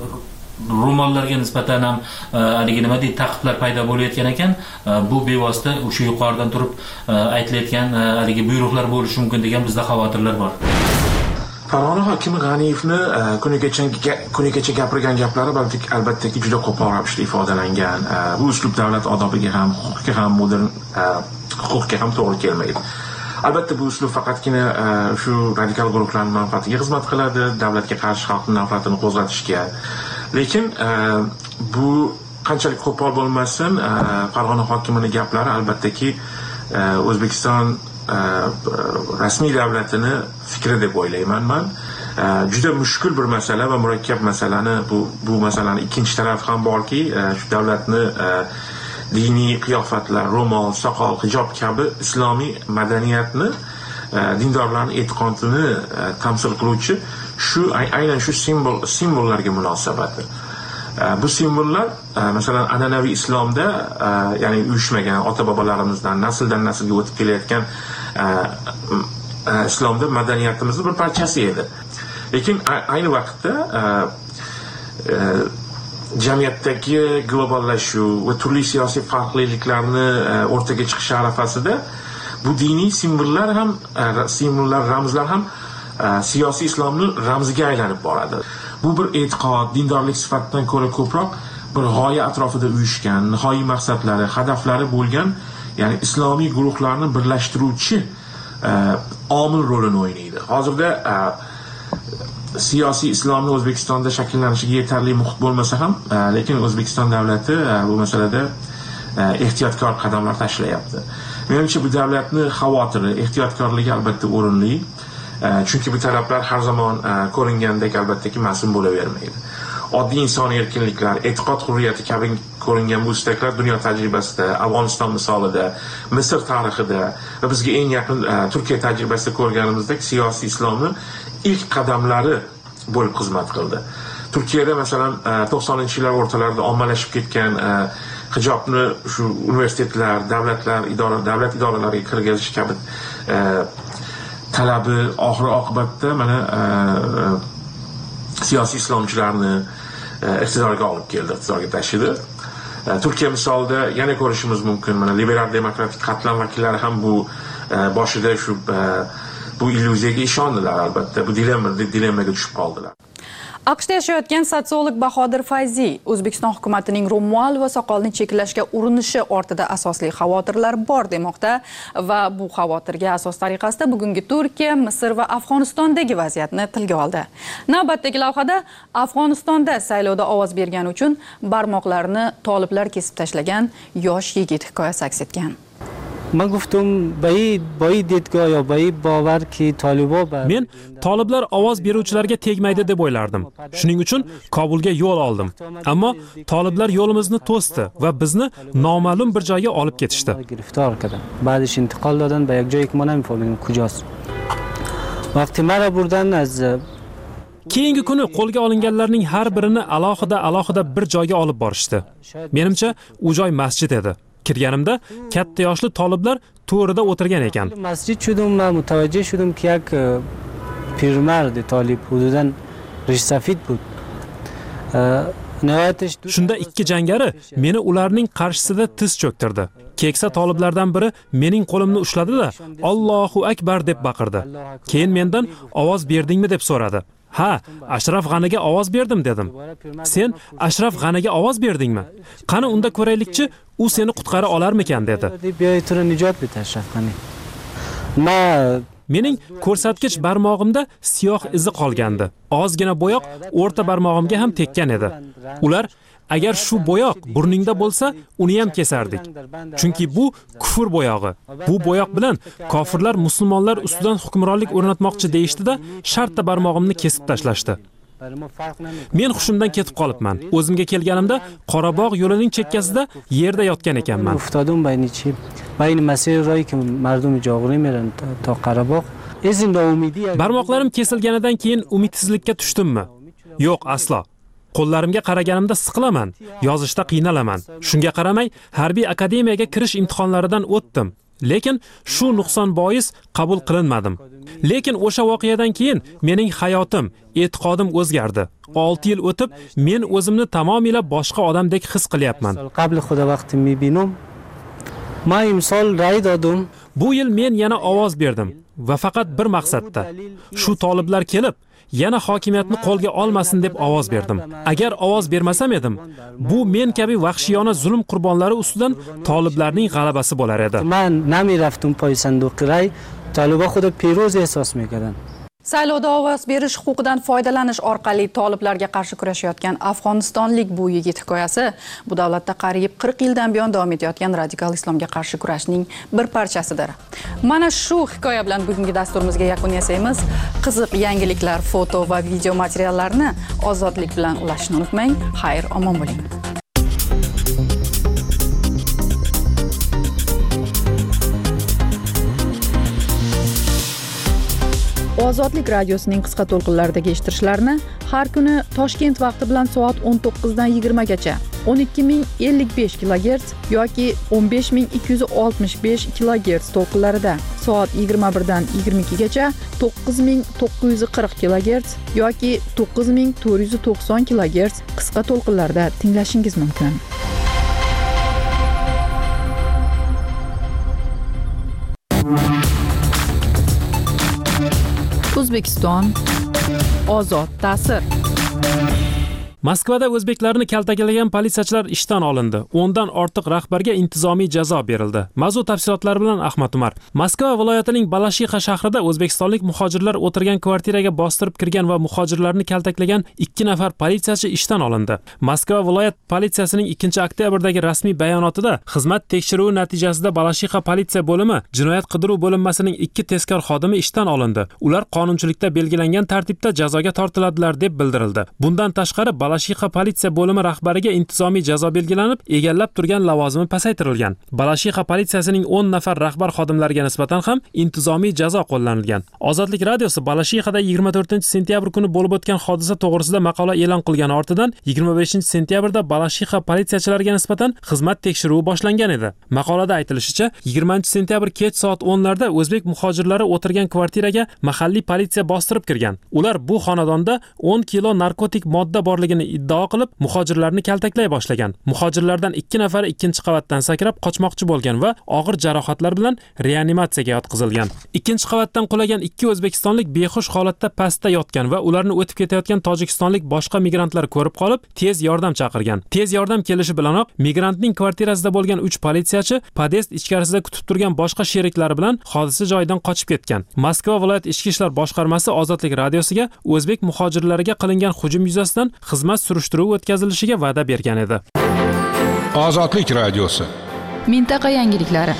ro'mollarga nisbatan ham haligi nima deydi, taqiqlar paydo bo'layotgan ekan. Bu bevosita o'sha yuqoridan turib aytilayotgan haligi buyruqlar bo'lishi mumkin degan bizda xavotirlar bor. Farg'ona hokimi G'aniyevni kunigacha kunigacha gapirgan gaplari albatta juda qo'pol ravishda ifodalangan. Bu uslub davlat odobiga ham, huquqqa ham, modern huquqqa ham to'g'ri kelmaydi. Albatta bu uslub faqatgina shu radikal guruhlarning manfaatiga xizmat qiladi, davlatga qarshi xalqning nafratini qo'zg'atishga. Lekin bu qanchalik qo'pol bo'lmasin, Farg'ona hokimining gaplari albattaki O'zbekiston rasmiy davlatini fikri deb o'ylayman men. Juda mushkul bir masala va murakkab masalani bu bu masalani ikkinchi tarafi ham borki, shu davlatni diniy qiyofatlar, ro'mol, soqol, hijob kabi islomiy madaniyatni, dindorlarning e'tiqodini tamsil qiluvchi shu aynan shu simbol simbollarga munosabati. Bu simbollar masalan an'anaviy islomda, ya'ni uyushmagan ota-bobolarimizdan nasldan naslga o'tib kelayotgan islomda madaniyatimizning bir parchasi edi. Lekin ayni vaqtda jamiyatdagi globallashuv va turli siyosiy farqliliklarni o'rtaga chiqish arafasida bu diniy simbollar ham, simbollar, ramzlar ham siyosiy islomning ramziga aylanib boradi. Bu bir e'tiqod, dindorlik sifatidan ko'ra ko'proq bir g'oya atrofida uyushgan, nihoyiy maqsadlari, hadaflari bo'lgan, ya'ni islomiy guruhlarni birlashtiruvchi omil rolini o'ynaydi. Hozirda siyosiy islomni O'zbekistonda shakllanishiga yetarli muhit bo'lmasa ham, lekin O'zbekiston davlati bu masalada ehtiyotkor qadamlar tashlayapti. menimcha bu davlatni xavotiri, ehtiyotkorligi albatta o'rinli. Chunki bu talablar har zamon ko'ringandek albattaki mas'ul bo'lavermaydi. Oddiy insoniy erkinliklar, e'tiqod hurriyati kabi ko'ringan bu istaklar dunyo tajribasida, Afg'oniston misolida, Misr tarixida va bizga eng yaqin Turkiya tajribasida ko'rganimizdek siyosiy islomni ilk qadamlari bo'lib xizmat qildi. Turkiyada masalan to'qsoninchi yillar o'rtalarida ommalashib ketgan hijobni shu universitetlar, davlatlar, idora, davlat idoralariga kirgizish kabi talabi oxir oqibatda mana siyosiy islomchilarni iqtidorga olib keldi, iqtidorga tashidi. Turkiya misolida yana ko'rishimiz mumkin. Mana liberal demokratik qatlam vakillari ham bu boshida shu bu illyuziyaga ishondilar albatta. Bu dilemma dilemmaga tushib qoldilar. AQShda yashayotgan sotsiolog Bahodir Fayziy O'zbekiston hukumatining ro'mol va soqolni cheklashga urinishi ortida asosli xavotirlar bor demoqda va bu xavotirga asos tariqasida bugungi Turkiya, Misr va Afg'onistondagi vaziyatni tilga oldi. Navbatdagi lavhada Afg'onistonda saylovda ovoz bergani uchun barmoqlarini toliblar kesib tashlagan yosh yigit hikoyasi aks etgan. من گفتم به این با این دیدگاه یا به این باور که طالبا بر Men toliblar ovoz beruvchilarga tegmaydi deb o'ylardim. Shuning uchun Kobulga yo'l oldim. Ammo toliblar yo'limizni to'sdi va bizni noma'lum bir joyga olib ketishdi. گرفتار کردن. بعدش انتقال دادن به یک جایی که ما نمی‌فهمیدیم کجاست. وقتی مرا بردن از Keyingi kuni qo'lga olinganlarning har birini alohida alohida bir joyga olib borishdi. Menimcha u joy masjid edi. Kirganimda katta yoshli toliblar to'rida o'tirgan ekan. Masjid شدم و متوجه شدم که یک پیرمرد طالب حدوداً ریش سفید بود. Shunda ikki jangari meni ularning qarshisida tiz cho'ktirdi. Keksa toliblardan biri mening qo'limni ushladi-da, Allohu akbar deb baqirdi. Keyin mendan ovoz berdingmi deb so'radi. Ha, Ashraf G'aniga ovoz berdim dedim. Sen Ashraf G'aniga ovoz berdingmi? Qani unda ko'raylikchi, u seni qutqara olarmikan dedi. Mening ko'rsatkich barmog'imda siyoh izi qolgandi. Ozgina bo'yoq o'rta barmog'imga ham tekkan edi. Ular agar shu bo'yoq burningda bo'lsa, uni ham kesardik. Chunki bu kufr bo'yog'i. Bu bo'yoq bilan kofirlar musulmonlar ustidan hukmronlik o'rnatmoqchi deyishdi-da, shartta barmog'imni kesib tashlashdi. Men hushimdan ketib qolibman. O'zimga kelganimda Qorabog' yo'lining chekkasida yerda yotgan ekanman. افتادم بین چی بین مسیر راهی که مردم جاغوری میرن تا قره‌باغ izin noumidi. Barmoqlarim kesilganidan keyin umidsizlikka tushdimmi? Yo'q, aslo. Qo'llarimga qaraganimda siqilaman, yozishda qiynalaman. Shunga qaramay, harbiy akademiyaga kirish imtihonlaridan o'tdim. Lekin shu nuqson bois qabul qilinmadim. Lekin o'sha voqeadan keyin mening hayotim, e'tiqodim o'zgardi. olti yil o'tib, men o'zimni tamomila boshqa odamdek his qilyapman. Qabl xudo vaqtim mibinum. Ma imsol ray dadim. Bu yil men yana ovoz berdim va faqat bir maqsadda. Shu toliblar kelib yana hokimiyatni qo'lga olmasin deb ovoz berdim. Agar ovoz bermasam edim, bu men kabi vahshiyona zulm qurbonlari ustidan toliblarning g'alabasi bo'lar edi. Men namiraftum poy sanduq ray, taliba xudo piroz ehsos mikidan. Saylovda ovoz berish huquqidan foydalanish orqali toliblarga qarshi kurashayotgan afg'onistonlik bu yigit hikoyasi bu davlatda qariyb qirq yildan buyon davom etayotgan radikal islomga qarshi kurashning bir parchasidir. Mana shu hikoya bilan bugungi dasturimizga yakun yasaymiz. Qiziq yangiliklar, foto va video materiallarni ozodlik bilan ulashishni unutmang. Xayr, omon bo'ling. Ozodlik radiosining qisqa to'lqinlaridagi eshittirishlarni har kuni Toshkent vaqti bilan soat o'n to'qqiz dan yigirma gacha o'n ikki ming ellik besh kilogerts yoki o'n besh ming ikki yuz oltmish besh kilogerts to'lqinlarida, soat yigirma bir dan yigirma ikki gacha to'qqiz ming to'qqiz yuz qirq kilogerts yoki to'qqiz ming to'rt yuz to'qson kilogerts qisqa to'lqinlarda tinglashingiz mumkin. O'zbekiston ozod ta'sir. Moskvada o'zbeklarni kaltaklagan politsiyachilar ishdan olindi. o'ndan ortiq rahbarga intizomiy jazo berildi. Mavzu tafsilotlari bilan Ahmad Umar. Moskva viloyatining Balashixa shahrida o'zbekistonlik muhojirlar o'tirgan kvartiraga bostirib kirgan va muhojirlarni kaltaklagan ikki nafar politsiyachi ishdan olindi. Moskva viloyat politsiyasining ikkinchi oktyabrdagi rasmiy bayonotida xizmat tekshiruvi natijasida Balashixa politsiya bo'limi jinoyat qidiruv bo'linmasining ikki tezkor xodimi ishdan olindi. Ular qonunchilikda belgilangan tartibda jazoga tortiladilar deb bildirildi. Bundan tashqari Balashixa politsiya bo'limi rahbariga intizomiy jazo belgilanib, egallab turgan lavozimi pasaytirilgan. Balashixa politsiyasining o'n nafar rahbar xodimlariga nisbatan ham intizomiy jazo qo'llanilgan. Ozodlik radiosi Balashixada yigirma to'rtinchi sentyabr kuni bo'lib o'tgan hodisa to'g'risida maqola e'lon qilgan ortidan yigirma beshinchi sentyabrda Balashixa politsiyachilariga nisbatan xizmat tekshiruvi boshlangan edi. Maqolada aytilishicha, yigirmanchi sentyabr kech soat o'nlarda o'zbek muhojirlari o'tirgan kvartiraga mahalliy politsiya bostirib kirgan. Ular bu xonadonda o'n kilo narkotik modda borligini iddao qilib, muhojirlarni kaltaklay boshlagan. Muhojirlardan ikki nafari ikkinchi qavatdan sakrab qochmoqchi bo'lgan va og'ir jarohatlar bilan reanimatsiyaga yotqizilgan. Ikkinchi qavatdan qulagan ikki o'zbekistonlik behush holatda pastda yotgan va ularni o'tib ketayotgan tojikistonlik boshqa migrantlar ko'rib qolib, tez yordam chaqirgan. Tez yordam kelishi bilanoq migrantning kvartirasida bo'lgan uch politsiyachi podest ichkarisida kutib turgan boshqa sheriklari bilan hodisa joyidan qochib ketgan. Moskva viloyat ichki ishlar boshqarmasi Ozodlik radiosiga o'zbek muhojirlariga qilingan hujum yuzasidan xizmat surishtiruvi o'tkazilishiga va'da bergan edi. Ozodlik radiosi. Mintaqa yangiliklari.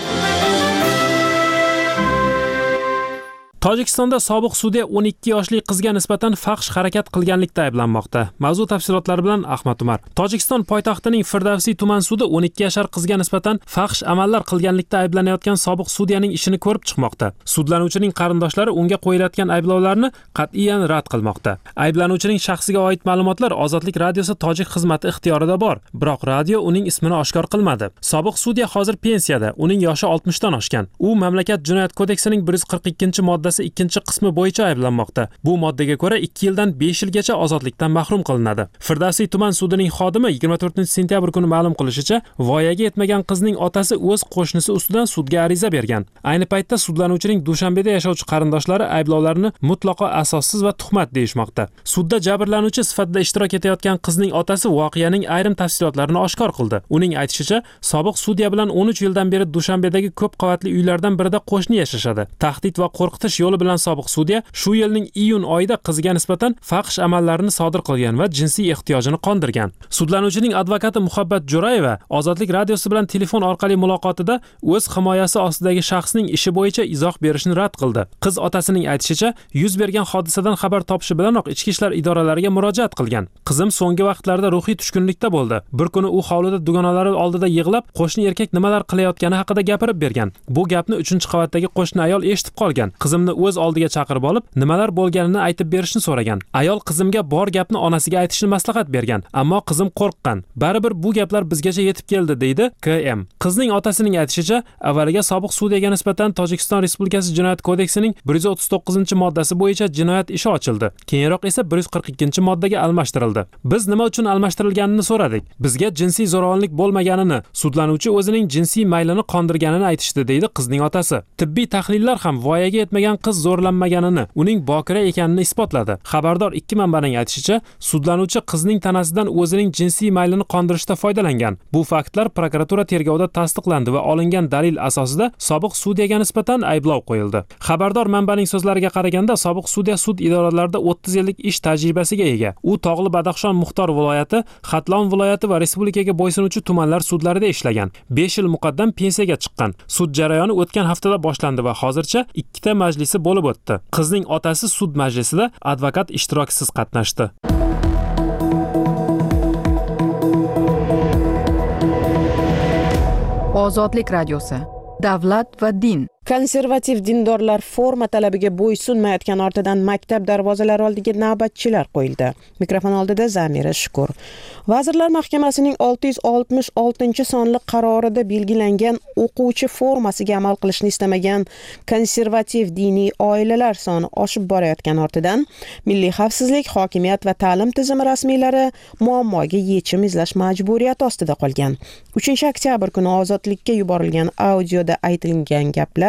Tojikistonda sobiq sudya o'n ikki yoshli qizga nisbatan fahsh harakat qilganlikda ayblanmoqda. Mavzu tafsilotlari bilan Ahmad Umar. Tojikiston poytaxtining Firdavsiy tuman sudi o'n ikki yashar qizga nisbatan fahsh amallar qilganlikda ayblanayotgan sobiq sudyaning ishini ko'rib chiqmoqda. Sudlanuvchining qarindoshlari unga qo'yilayotgan ayblovlarni qat'iyan rad qilmoqda. Ayblanuvchining shaxsiga oid ma'lumotlar Ozodlik radiosi tojik xizmati ixtiyorida bor, biroq radio uning ismini oshkor qilmadi. Sobiq sudya hozir pensiyada, uning yoshi oltmishdan oshgan. U mamlakat jinoyat kodeksining bir yuz qirq ikkinchi moddasi ikkinchi qismi bo'yicha ayblanmoqda. Bu moddaga ko'ra ikki yildan besh yilgacha ozodlikdan mahrum qilinadi. Firdavsiy tuman sudining xodimi yigirma to'rtinchi sentyabr kuni ma'lum qilishicha, voyaga yetmagan qizning otasi o'z qo'shnisi ustidan sudga ariza bergan. Ayni paytda sudlanuvchining Dushanbeda yashovchi qarindoshlari ayblovlarni mutlaqo asossiz va tuhmat deyishmoqda. Sudda jabrlanuvchi sifatida ishtirok etayotgan qizning otasi voqeaning ayrim tafsilotlarini oshkor qildi. Uning aytishicha, sobiq sudya bilan o'n uch yildan beri Dushanbedagi ko'p qavatli uylardan birida qo'shni yashashadi. Tahdid va qo'rqitish yo'li bilan sobiq sudya shu yilning iyun oyida qiziga nisbatan fahsh amallarini sodir qilgan va jinsiy ehtiyojini qondirgan. Sudlanuvchining advokati Muhabbat Jo'rayeva Ozodlik radiosi bilan telefon orqali muloqotida o'z himoyasi ostidagi shaxsning ishi bo'yicha izoh berishni rad qildi. Qiz otasining aytishicha, yuz bergan hodisadan xabar topishi bilanoq ichki ishlar idoralariga murojaat qilgan. Qizim so'nggi vaqtlarda ruhiy tushkunlikda bo'ldi. Bir kuni u hovlida dugonalari oldida yig'lab, qo'shni erkak nimalar qilayotgani haqida gapirib bergan. Bu gapni uchinchi qavatdagi qo'shni ayol eshitib qolgan. Qizimni o'z oldiga chaqirib olib, nimalar bo'lganini aytib berishni so'ragan. Ayol qizimga bor gapni onasiga aytishni maslahat bergan, ammo qizim qo'rqqan. Baribir bu gaplar bizgacha yetib keldi, deydi K M. Qizning otasining aytishicha, avvaliga sobiq sudyaga nisbatan Tojikiston Respublikasi Jinoyat kodeksining bir yuz o'ttiz to'qqizinchi moddasi bo'yicha jinoyat ishi ochildi. Keyinroq esa bir yuz qirq ikkinchi moddaga almashtirildi. Biz nima uchun almashtirilganini so'radik. Bizga jinsiy zo'ravonlik bo'lmaganini, sudlanuvchi o'zining jinsiy maylini qondirganini aytishdi, deydi qizning otasi. Tibbiy tahlillar ham voyaga yetmagan qiz zo'rlanmaganini, uning bokira ekanini isbotladi. Xabardor ikki manbaning aytishicha, sudlanuvchi qizning tanasidan o'zining jinsiy maylini qondirishda foydalangan. Bu faktlar prokuratura tergovida tasdiqlandi va olingan dalil asosida sobiq sudyaga nisbatan ayblov qo'yildi. Xabardor manbaning so'zlariga qaraganda, sobiq sudya sud idoralarida o'ttiz yillik ish tajribasiga ega. U Tog'li Badaxshon Muxtor viloyati, Xatlon viloyati va respublikaga bo'ysunuvchi tumanlar sudlarida ishlagan. besh yil muqaddam pensiyaga chiqqan. Sud jarayoni o'tgan haftada boshlandi va hozircha ikkita majlisi bo'lib o'tdi. Qizning otasi sud majlisida advokat ishtirokisiz qatnashdi. Ozodlik radiosi. Davlat va din. Konservativ dindorlar forma talabiga bo'ysunmayotgan ortidan maktab darvozalari oldiga navbatchilar qo'yildi. Mikrofon oldida Zamira Shukur. Vazirlar Mahkamasining olti yuz oltmish oltinchi sonli qarorida belgilangan o'quvchi formasiga amal qilishni istamagan konservativ diniy oilalar soni oshib borayotgan ortidan Milliy xavfsizlik, hokimiyat va ta'lim tizimi rasmiylari muammoga yechim izlash majburiyati ostida qolgan. uchinchi oktyabr kuni Ozodlikka yuborilgan audioda aytilgan gaplar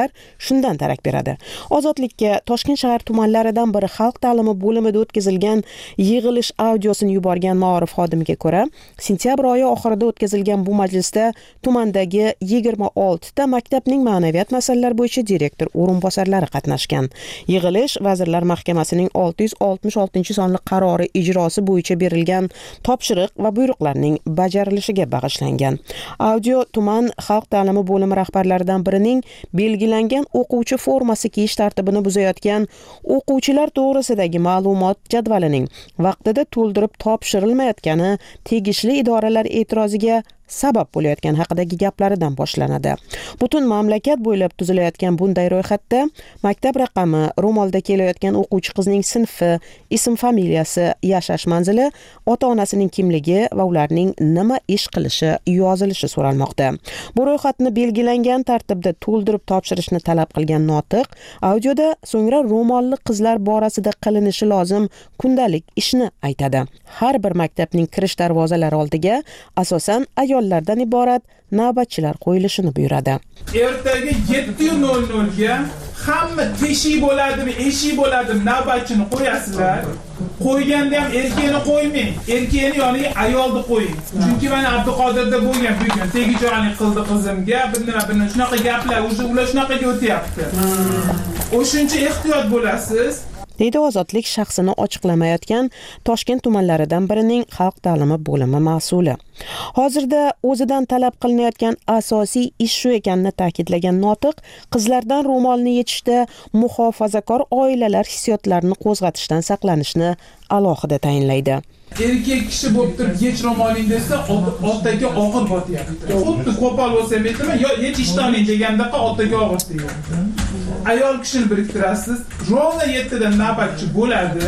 gaplar shundan darak beradi. Ozodlikka Toshkent shahar tumanlaridan biri xalq ta'limi bo'limida o'tkazilgan yig'ilish audiosini yuborgan ma'rif xodimiga ko'ra, sentyabr oyi oxirida o'tkazilgan bu majlisda tumandagi yigirma olti ta maktabning ma'naviyat masalalari bo'yicha direktor o'rinbosarlari qatnashgan. Yig'ilish Vazirlar Mahkamasining olti yuz oltmish oltinchi sonli qarori ijrosi bo'yicha berilgan topshiriq va buyruqlarning bajarilishiga bag'ishlangan. Audio tuman xalq ta'limi bo'limi rahbarlaridan birining belgilangan o'quvchi formasi kiyish tartibini buzayotgan o'quvchilar to'g'risidagi ma'lumot jadvalining vaqtida to'ldirib topshirilmayotgani tegishli idoralar e'tiroziga sabab bo'layotgan haqidagi gaplaridan boshlanadi. Butun mamlakat bo'ylab tuzilayotgan bunday ro'yxatda maktab raqami, ro'molda kelayotgan o'quvchi qizning sinfi, ism familiyasi, yashash manzili, ota-onasining kimligi va ularning nima ish qilishi yozilishi so'ralmoqda. Bu ro'yxatni belgilangan tartibda to'ldirib topshirishni talab qilgan notiq audioda so'ngra ro'molli qizlar borasida qilinishi lozim kundalik ishni aytadi. Har bir maktabning kirish darvozalari oldiga asosan ayollardan iborat navbatchilar qo'yilishini buyuradi. Ertaga yetti nol nol ga hamma teshik bo'ladimi, eshik bo'ladimi navbatchini qo'yasizlar. Qo'yganda ham erkakni qo'ymang, erkakni yoniga ayolni qo'ying. Chunki mana Abduqodirda bo'lgan bugun tegijolik qildi qizimga, bir nima bir shunaqa gaplar, o'sha ular shunaqaga o'tyapti. O'shuncha ehtiyot bo'lasiz. deydi Ozodlik shaxsini ochiqlamayotgan Toshkent tumanlaridan birining xalq ta'limi bo'limi mas'uli. Hozirda o'zidan talab qilinayotgan asosiy ish shu ekanini ta'kidlagan notiq, qizlardan ro'molni yechishda muhofazakor oilalar hissiyotlarini qo'zg'atishdan saqlanishni alohida tayinlaydi. Erkak kishi bo'lib turib yech ro'moling desa, otaga og'ir botyapti. Xuddi qo'pol bo'lsa aytaman, yo yech ishtoning degandaqa otaga og'ir deyapti. Ayol kishini biriktirasiz, rovna yetti dan navbatchi bo'ladi.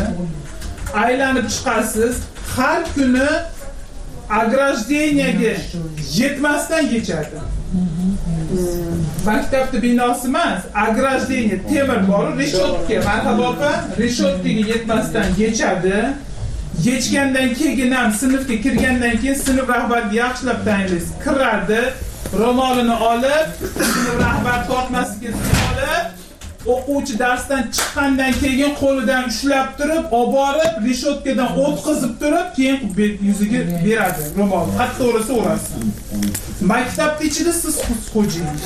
Aylanib chiqasiz, har kuni ограждениyaga yetmasdan yechadi. Maktabda binosi emas, ограждение temir bor, reshotka, marhabo, reshotkaga yetmasdan yechadi. Yechgandan keyin ham sinfga kirgandan keyin sinf rahbariga yaxshilab tayinlaysiz. Kiradi, ro'molini olib, sinf rahbar tortmasiga olib, o'quvchi darsdan chiqqandan keyin qo'lidan ushlab turib, olib borib, reshotkadan o'tkazib turib, keyin bet yuziga beradi ro'mol. Hatto o'rasa o'rasi. Maktabda ichida siz xo'jayin.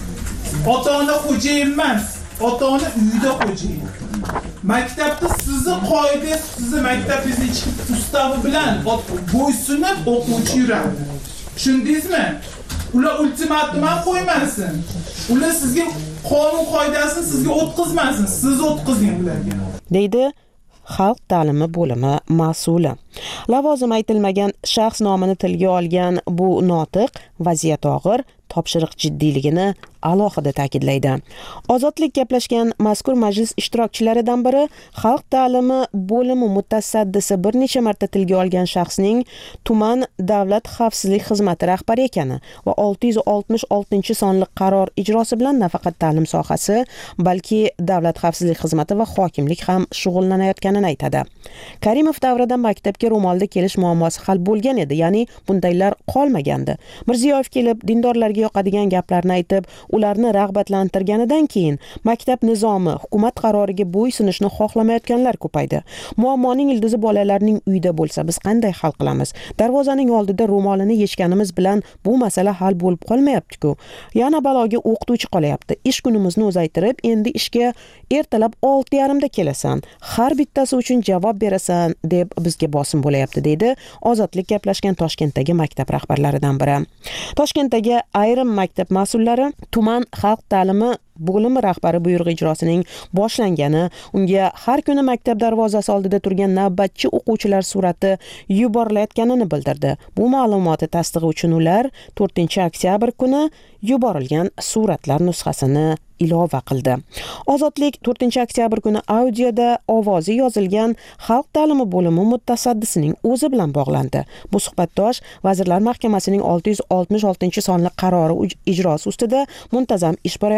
Ota-ona xo'jayin emas, ota-ona uyda xo'jayin. Maktabda sizni qoida, sizni maktabingizni ichki ustavi bilan bo'ysunib o'quvchi yuradi. Tushundingizmi? Ular ultimatum ham qo'ymasin. Ular sizga qonun qoidasini sizga o'tkazmasin, siz o'tkazing ularga. deydi xalq ta'limi bo'limi mas'uli. Lavozim aytilmagan shaxs nomini tilga olgan bu notiq vaziyat og'ir, topshiriq jiddiyligini alohida ta'kidlaydi. Ozodlik gaplashgan mazkur majlis ishtirokchilaridan biri xalq ta'limi bo'limi mutasaddisi bir necha marta tilga olgan shaxsning tuman davlat xavfsizlik xizmati rahbari ekani va olti yuz oltmish oltinchi sonli qaror ijrosi bilan nafaqat ta'lim sohasi, balki davlat xavfsizlik xizmati va hokimlik ham shug'ullanayotganini aytadi. Karimov davrida maktabga ro'molda kelish muammosi hal bo'lgan edi, ya'ni bundaylar qolmagandi. Mirziyoyev kelib dindorlarga yoqadigan gaplarni aytib, ularni rag'batlantirganidan keyin maktab nizomi hukumat qaroriga bo'ysunishni xohlamayotganlar ko'paydi. Muammoning ildizi bolalarning uyida bo'lsa biz qanday hal qilamiz? Darvozaning oldida ro'molini yechganimiz bilan bu masala hal bo'lib qolmayapti-ku. Yana baloga o'qituvchi qolyapti. Ish kunimizni uzaytirib, endi ishga ertalab olti yarim da kelasan. Har bittasi uchun javob berasan deb bizga bosim bo'layapti, deydi Ozodlik gaplashgan Toshkentdagi maktab rahbarlaridan biri. Toshkentdagi ayrim maktab mas'ullari tuman xalq ta'limi bo'limi rahbari buyrug'i ijrosining boshlangani, unga har kuni maktab darvozasi oldida turgan navbatchi o'quvchilar surati yuborilayotganini bildirdi. Bu ma'lumoti tasdig'i uchun ular to'rtinchi oktyabr kuni yuborilgan suratlar nusxasini ilova qildi. Ozodlik to'rtinchi oktyabr kuni audioda ovozi yozilgan xalq ta'limi bo'limi mutasaddisining o'zi bilan bog'landi. Bu suhbatdosh Vazirlar Mahkamasining olti yuz oltmish oltinchi sonli qarori ijrosi ustida muntazam ish borayotganini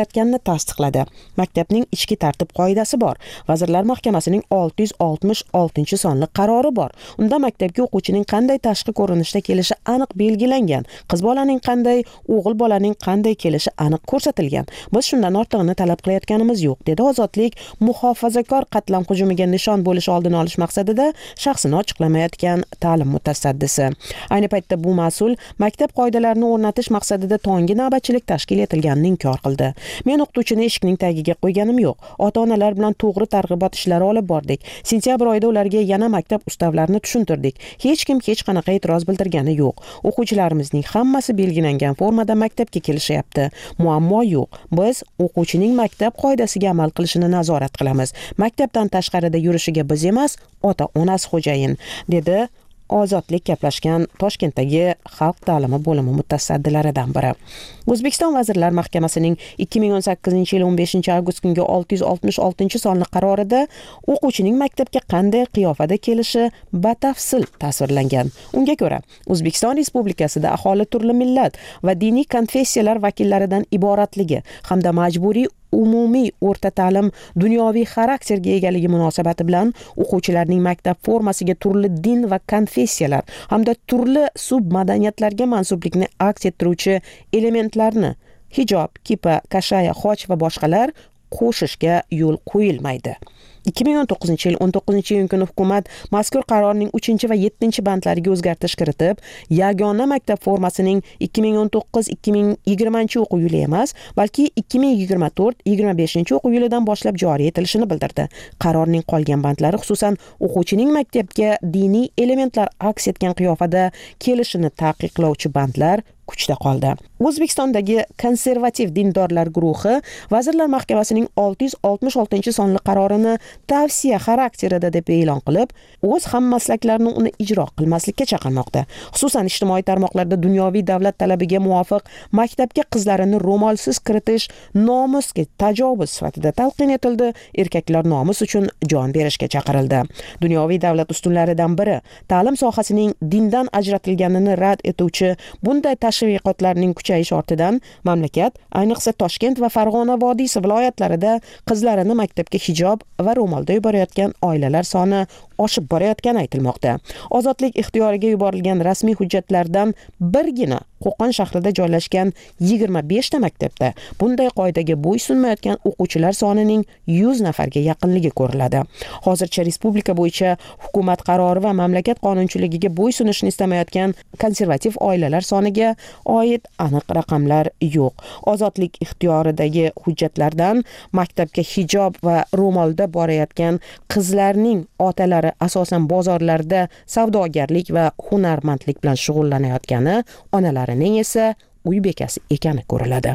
tasdiqladi. Maktabning ichki tartib qoidasi bor. Vazirlar Mahkamasining olti yuz oltmish oltinchi sonli qarori bor. Unda maktabga o'quvchining qanday tashqi ko'rinishda kelishi aniq belgilangan. Qiz bolaning qanday, o'g'il bolaning qanday kelishi aniq ko'rsatilgan. Biz shundan ortig'ini talab qilayotganimiz yo'q, dedi Ozodlik muhofazakor qatlam hujumiga nishon bo'lish oldini olish maqsadida shaxsini ochiqlamayotgan ta'lim mutasaddisi. Ayni paytda bu mas'ul maktab qoidalarini o'rnatish maqsadida tonggi navbatchilik tashkil etilganini inkor qildi. Men o'qituvchini eshikning tagiga qo'yganim yo'q. Ota-onalar bilan to'g'ri targ'ibot ishlari olib bordik. Sentyabr oyida ularga yana maktab ustavlarini tushuntirdik. Hech kim hech qanaqa e'tiroz bildirgani yo'q. O'quvchilarimizning hammasi belgilangan formada maktabga kelishyapti. Muammo yo'q. Biz o'quvchining maktab qoidasiga amal qilishini nazorat qilamiz. Maktabdan tashqarida yurishiga biz emas, ota-onasi xo'jayin, dedi Ozodlik gaplashgan Toshkentdagi xalq ta'limi bo'limi mutasaddilaridan biri. O'zbekiston Vazirlar Mahkamasining ikki ming o'n sakkizinchi yil o'n beshinchi avgust kungi olti yuz oltmish oltinchi sonli qarorida o'quvchining maktabga qanday qiyofada kelishi batafsil tasvirlangan. Unga ko'ra, O'zbekiston Respublikasida aholi turli millat va diniy konfessiyalar vakillaridan iboratligi hamda majburiy umumiy o'rta ta'lim dunyoviy xarakterga egaligi munosabati bilan o'quvchilarning maktab formasiga turli din va konfessiyalar hamda turli submadaniyatlarga mansublikni aks ettiruvchi elementlarni hijob, kipa, kashaya, xoch va boshqalar qo'shishga yo'l qo'yilmaydi. ikki ming o'n to'qqizinchi yil o'n to'qqizinchi iyun kuni hukumat mazkur qarorning uchinchi va yettinchi bandlariga o'zgartirish kiritib, yagona maktab formasining ikki ming o'n to'qqiz ikki ming yigirmanchi o'quv yili emas, balki ikki ming yigirma to'rt yigirma beshinchi o'quv yilidan boshlab joriy etilishini bildirdi. Qarorning qolgan bandlari xususan o'quvchining maktabga diniy elementlar aks etgan qiyofada kelishini taqiqlovchi bandlar kuchda qoldi. O'zbekistondagi konservativ dindorlar guruhi Vazirlar Mahkamasining olti yuz oltmish oltinchi sonli qarorini tavsiya xarakterida deb e'lon qilib, o'z hammaslaklarini uni ijro qilmaslikka chaqirmoqda. Xususan ijtimoiy tarmoqlarda dunyoviy davlat talabiga muvofiq maktabga qizlarini ro'molsiz kiritish nomusga tajovuz sifatida talqin etildi. Erkaklar nomus uchun jon berishga chaqirildi. Dunyoviy davlat ustunlaridan biri ta'lim sohasining dindan ajratilganini rad etuvchi bunday tashviqotlarning kuchayish ortidan mamlakat, ayniqsa Toshkent va Farg'ona vodiysi viloyatlarida qizlarini maktabga hijob va ro'molda yuborayotgan oilalar soni oshib borayotgani aytilmoqda. Ozodlik ixtiyoriga yuborilgan rasmiy hujjatlardan birgina Qo'qon shahrida joylashgan yigirma besh ta maktabda bunday qoidaga bo'ysunmayotgan o'quvchilar sonining yuz nafarga yaqinligi ko'riladi. Hozircha respublika bo'yicha hukumat qarori va mamlakat qonunchiligiga bo'ysunishni istamayotgan konservativ oilalar soniga oid aniq raqamlar yo'q. Ozodlik ixtiyoridagi hujjatlardan maktabga hijob va ro'molda borayotgan qizlarning otalari asosan bozorlarda savdogarlik va hunarmandlik bilan shug'ullanayotgani, onalarining esa uy bekasi ekani ko'riladi.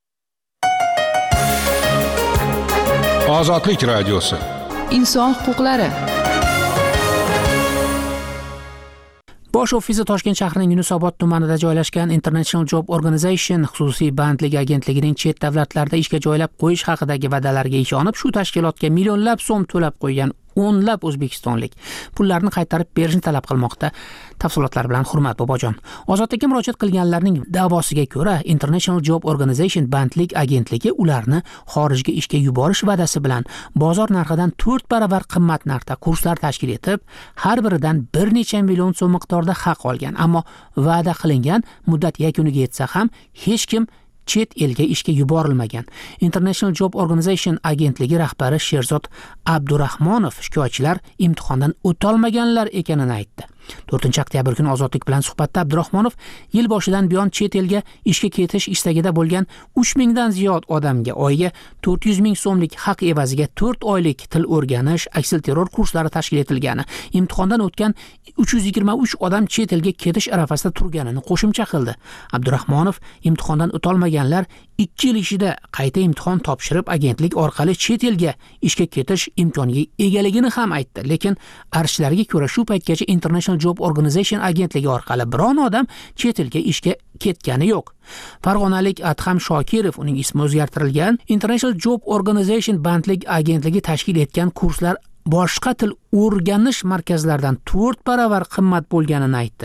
Ozodlik radiosi. Inson huquqlari. Bosh ofisi Toshkent shahrining Yunusobod tumanida joylashgan International Job Organization xususiy bandlik agentligining chet davlatlarda ishga joylab qo'yish haqidagi va'dalariga ishonib, shu tashkilotga millionlab so'm to'lab qo'ygan o'nlab o'zbekistonlik pullarni qaytarib berishni talab qilmoqda. Tafsilotlar bilan Hurmat Bobojon. Ozodlikka murojaat qilganlarning da'vosiga ko'ra, International Job Organization bandlik agentligi ularni xorijga ishga yuborish va'dasi bilan bozor narxidan to'rt baravar qimmat narxda kurslar tashkil etib, har biridan bir necha million so'm miqdorida haq olgan. Ammo va'da qilingan muddat yakuniga yetsa ham hech kim chet elga ishga yuborilmagan. International Job Organization agentligi rahbari Sherzod Abdurahmonov shikoyatchilar imtihondan o'tolmaganlar ekanini aytdi. to'rtinchi oktyabr kuni Ozodlik bilan suhbatda Abdurahmonov yil boshidan buyon chet elga ishga ketish istagida bo'lgan uch mingdan ziyod odamga oyiga to'rt yuz ming so'mlik haq evaziga to'rt oylik til o'rganish, aksilterror kurslari tashkil etilgani, imtihondan o'tgan uch yuz yigirma uch odam chet elga ketish arafasida turganini qo'shimcha qildi. Abdurahmonov imtihondan o'tolmaganlar ikki yil ichida qayta imtihon topshirib agentlik orqali chet elga ishga ketish imkoniga egaligini ham aytdi. Lekin arshlarga ko'ra shu paytgacha International Job Organization agentligi orqali biron odam chet elga ishga ketgani yo'q. Farg'onalik Adham Shokirov, uning ismi o'zgartirilgan, International Job Organization bandlik agentligi tashkil etgan kurslar boshqa til o'rganish markazlaridan to'rt baravar qimmat bo'lganini aytdi.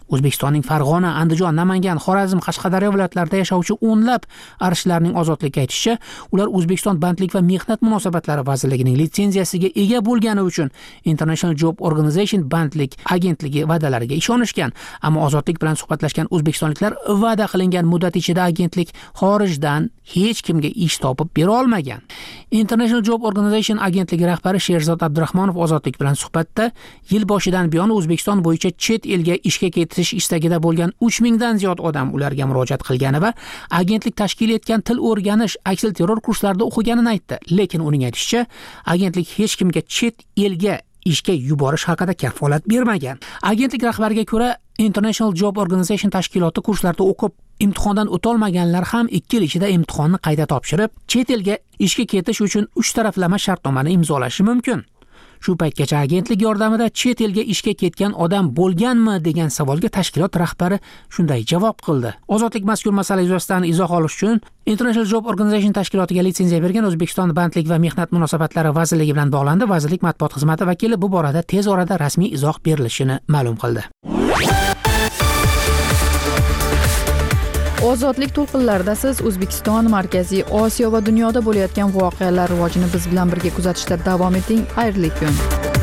O'zbekistonning Farg'ona, Andijon, Namangan, Xorazm, Qashqadaryo viloyatlarida yashovchi o'nlab arishlarning ozodlikka aytishicha, ular O'zbekiston bandlik va mehnat munosabatlari vazirligining litsenziyasiga ega bo'lgani uchun International Job Organization bandlik agentligi va'dalariga ishonishgan, ammo ozodlik bilan suhbatlashgan o'zbekistonliklar va'da qilingan muddat ichida agentlik xorijdan hech kimga ish topib bera olmagan. International Job Organization agentligi rahbari Sherzod Abdurahmonov ozodlik bilan suhbatda yil boshidan buyon O'zbekiston bo'yicha chet elga ishga ketish istagida bo'lgan uch mingdan ziyod odam ularga murojaat qilgani va agentlik tashkil etgan til o'rganish, aksilterror kurslarida o'qiganini aytdi. Lekin uning aytishicha, agentlik hech kimga chet elga ishga yuborish haqida kafolat bermagan. Agentlik rahbariga ko'ra, International Job Organization tashkiloti kurslarda o'qib imtihondan o'tolmaganlar ham ikki yil ichida imtihonni qayta topshirib, chet elga ishga ketish uchun uch taraflama shartnomani imzolashi mumkin. Shu paytgacha agentlik yordamida chet elga ishga ketgan odam bo'lganmi degan savolga tashkilot rahbari shunday javob qildi. Ozodlik mazkur masala yuzasidan izoh olish uchun International Job Organization tashkilotiga litsenziya bergan O'zbekiston bandlik va mehnat munosabatlari vazirligi bilan bog'landi. Vazirlik matbuot xizmati vakili bu borada tez orada rasmiy izoh berilishini ma'lum qildi. Ozodlik to'lqinlarida siz O'zbekiston, Markaziy Osiyo va dunyoda bo'layotgan voqealar rivojini biz bilan birga kuzatishda davom eting. Xayrli kun.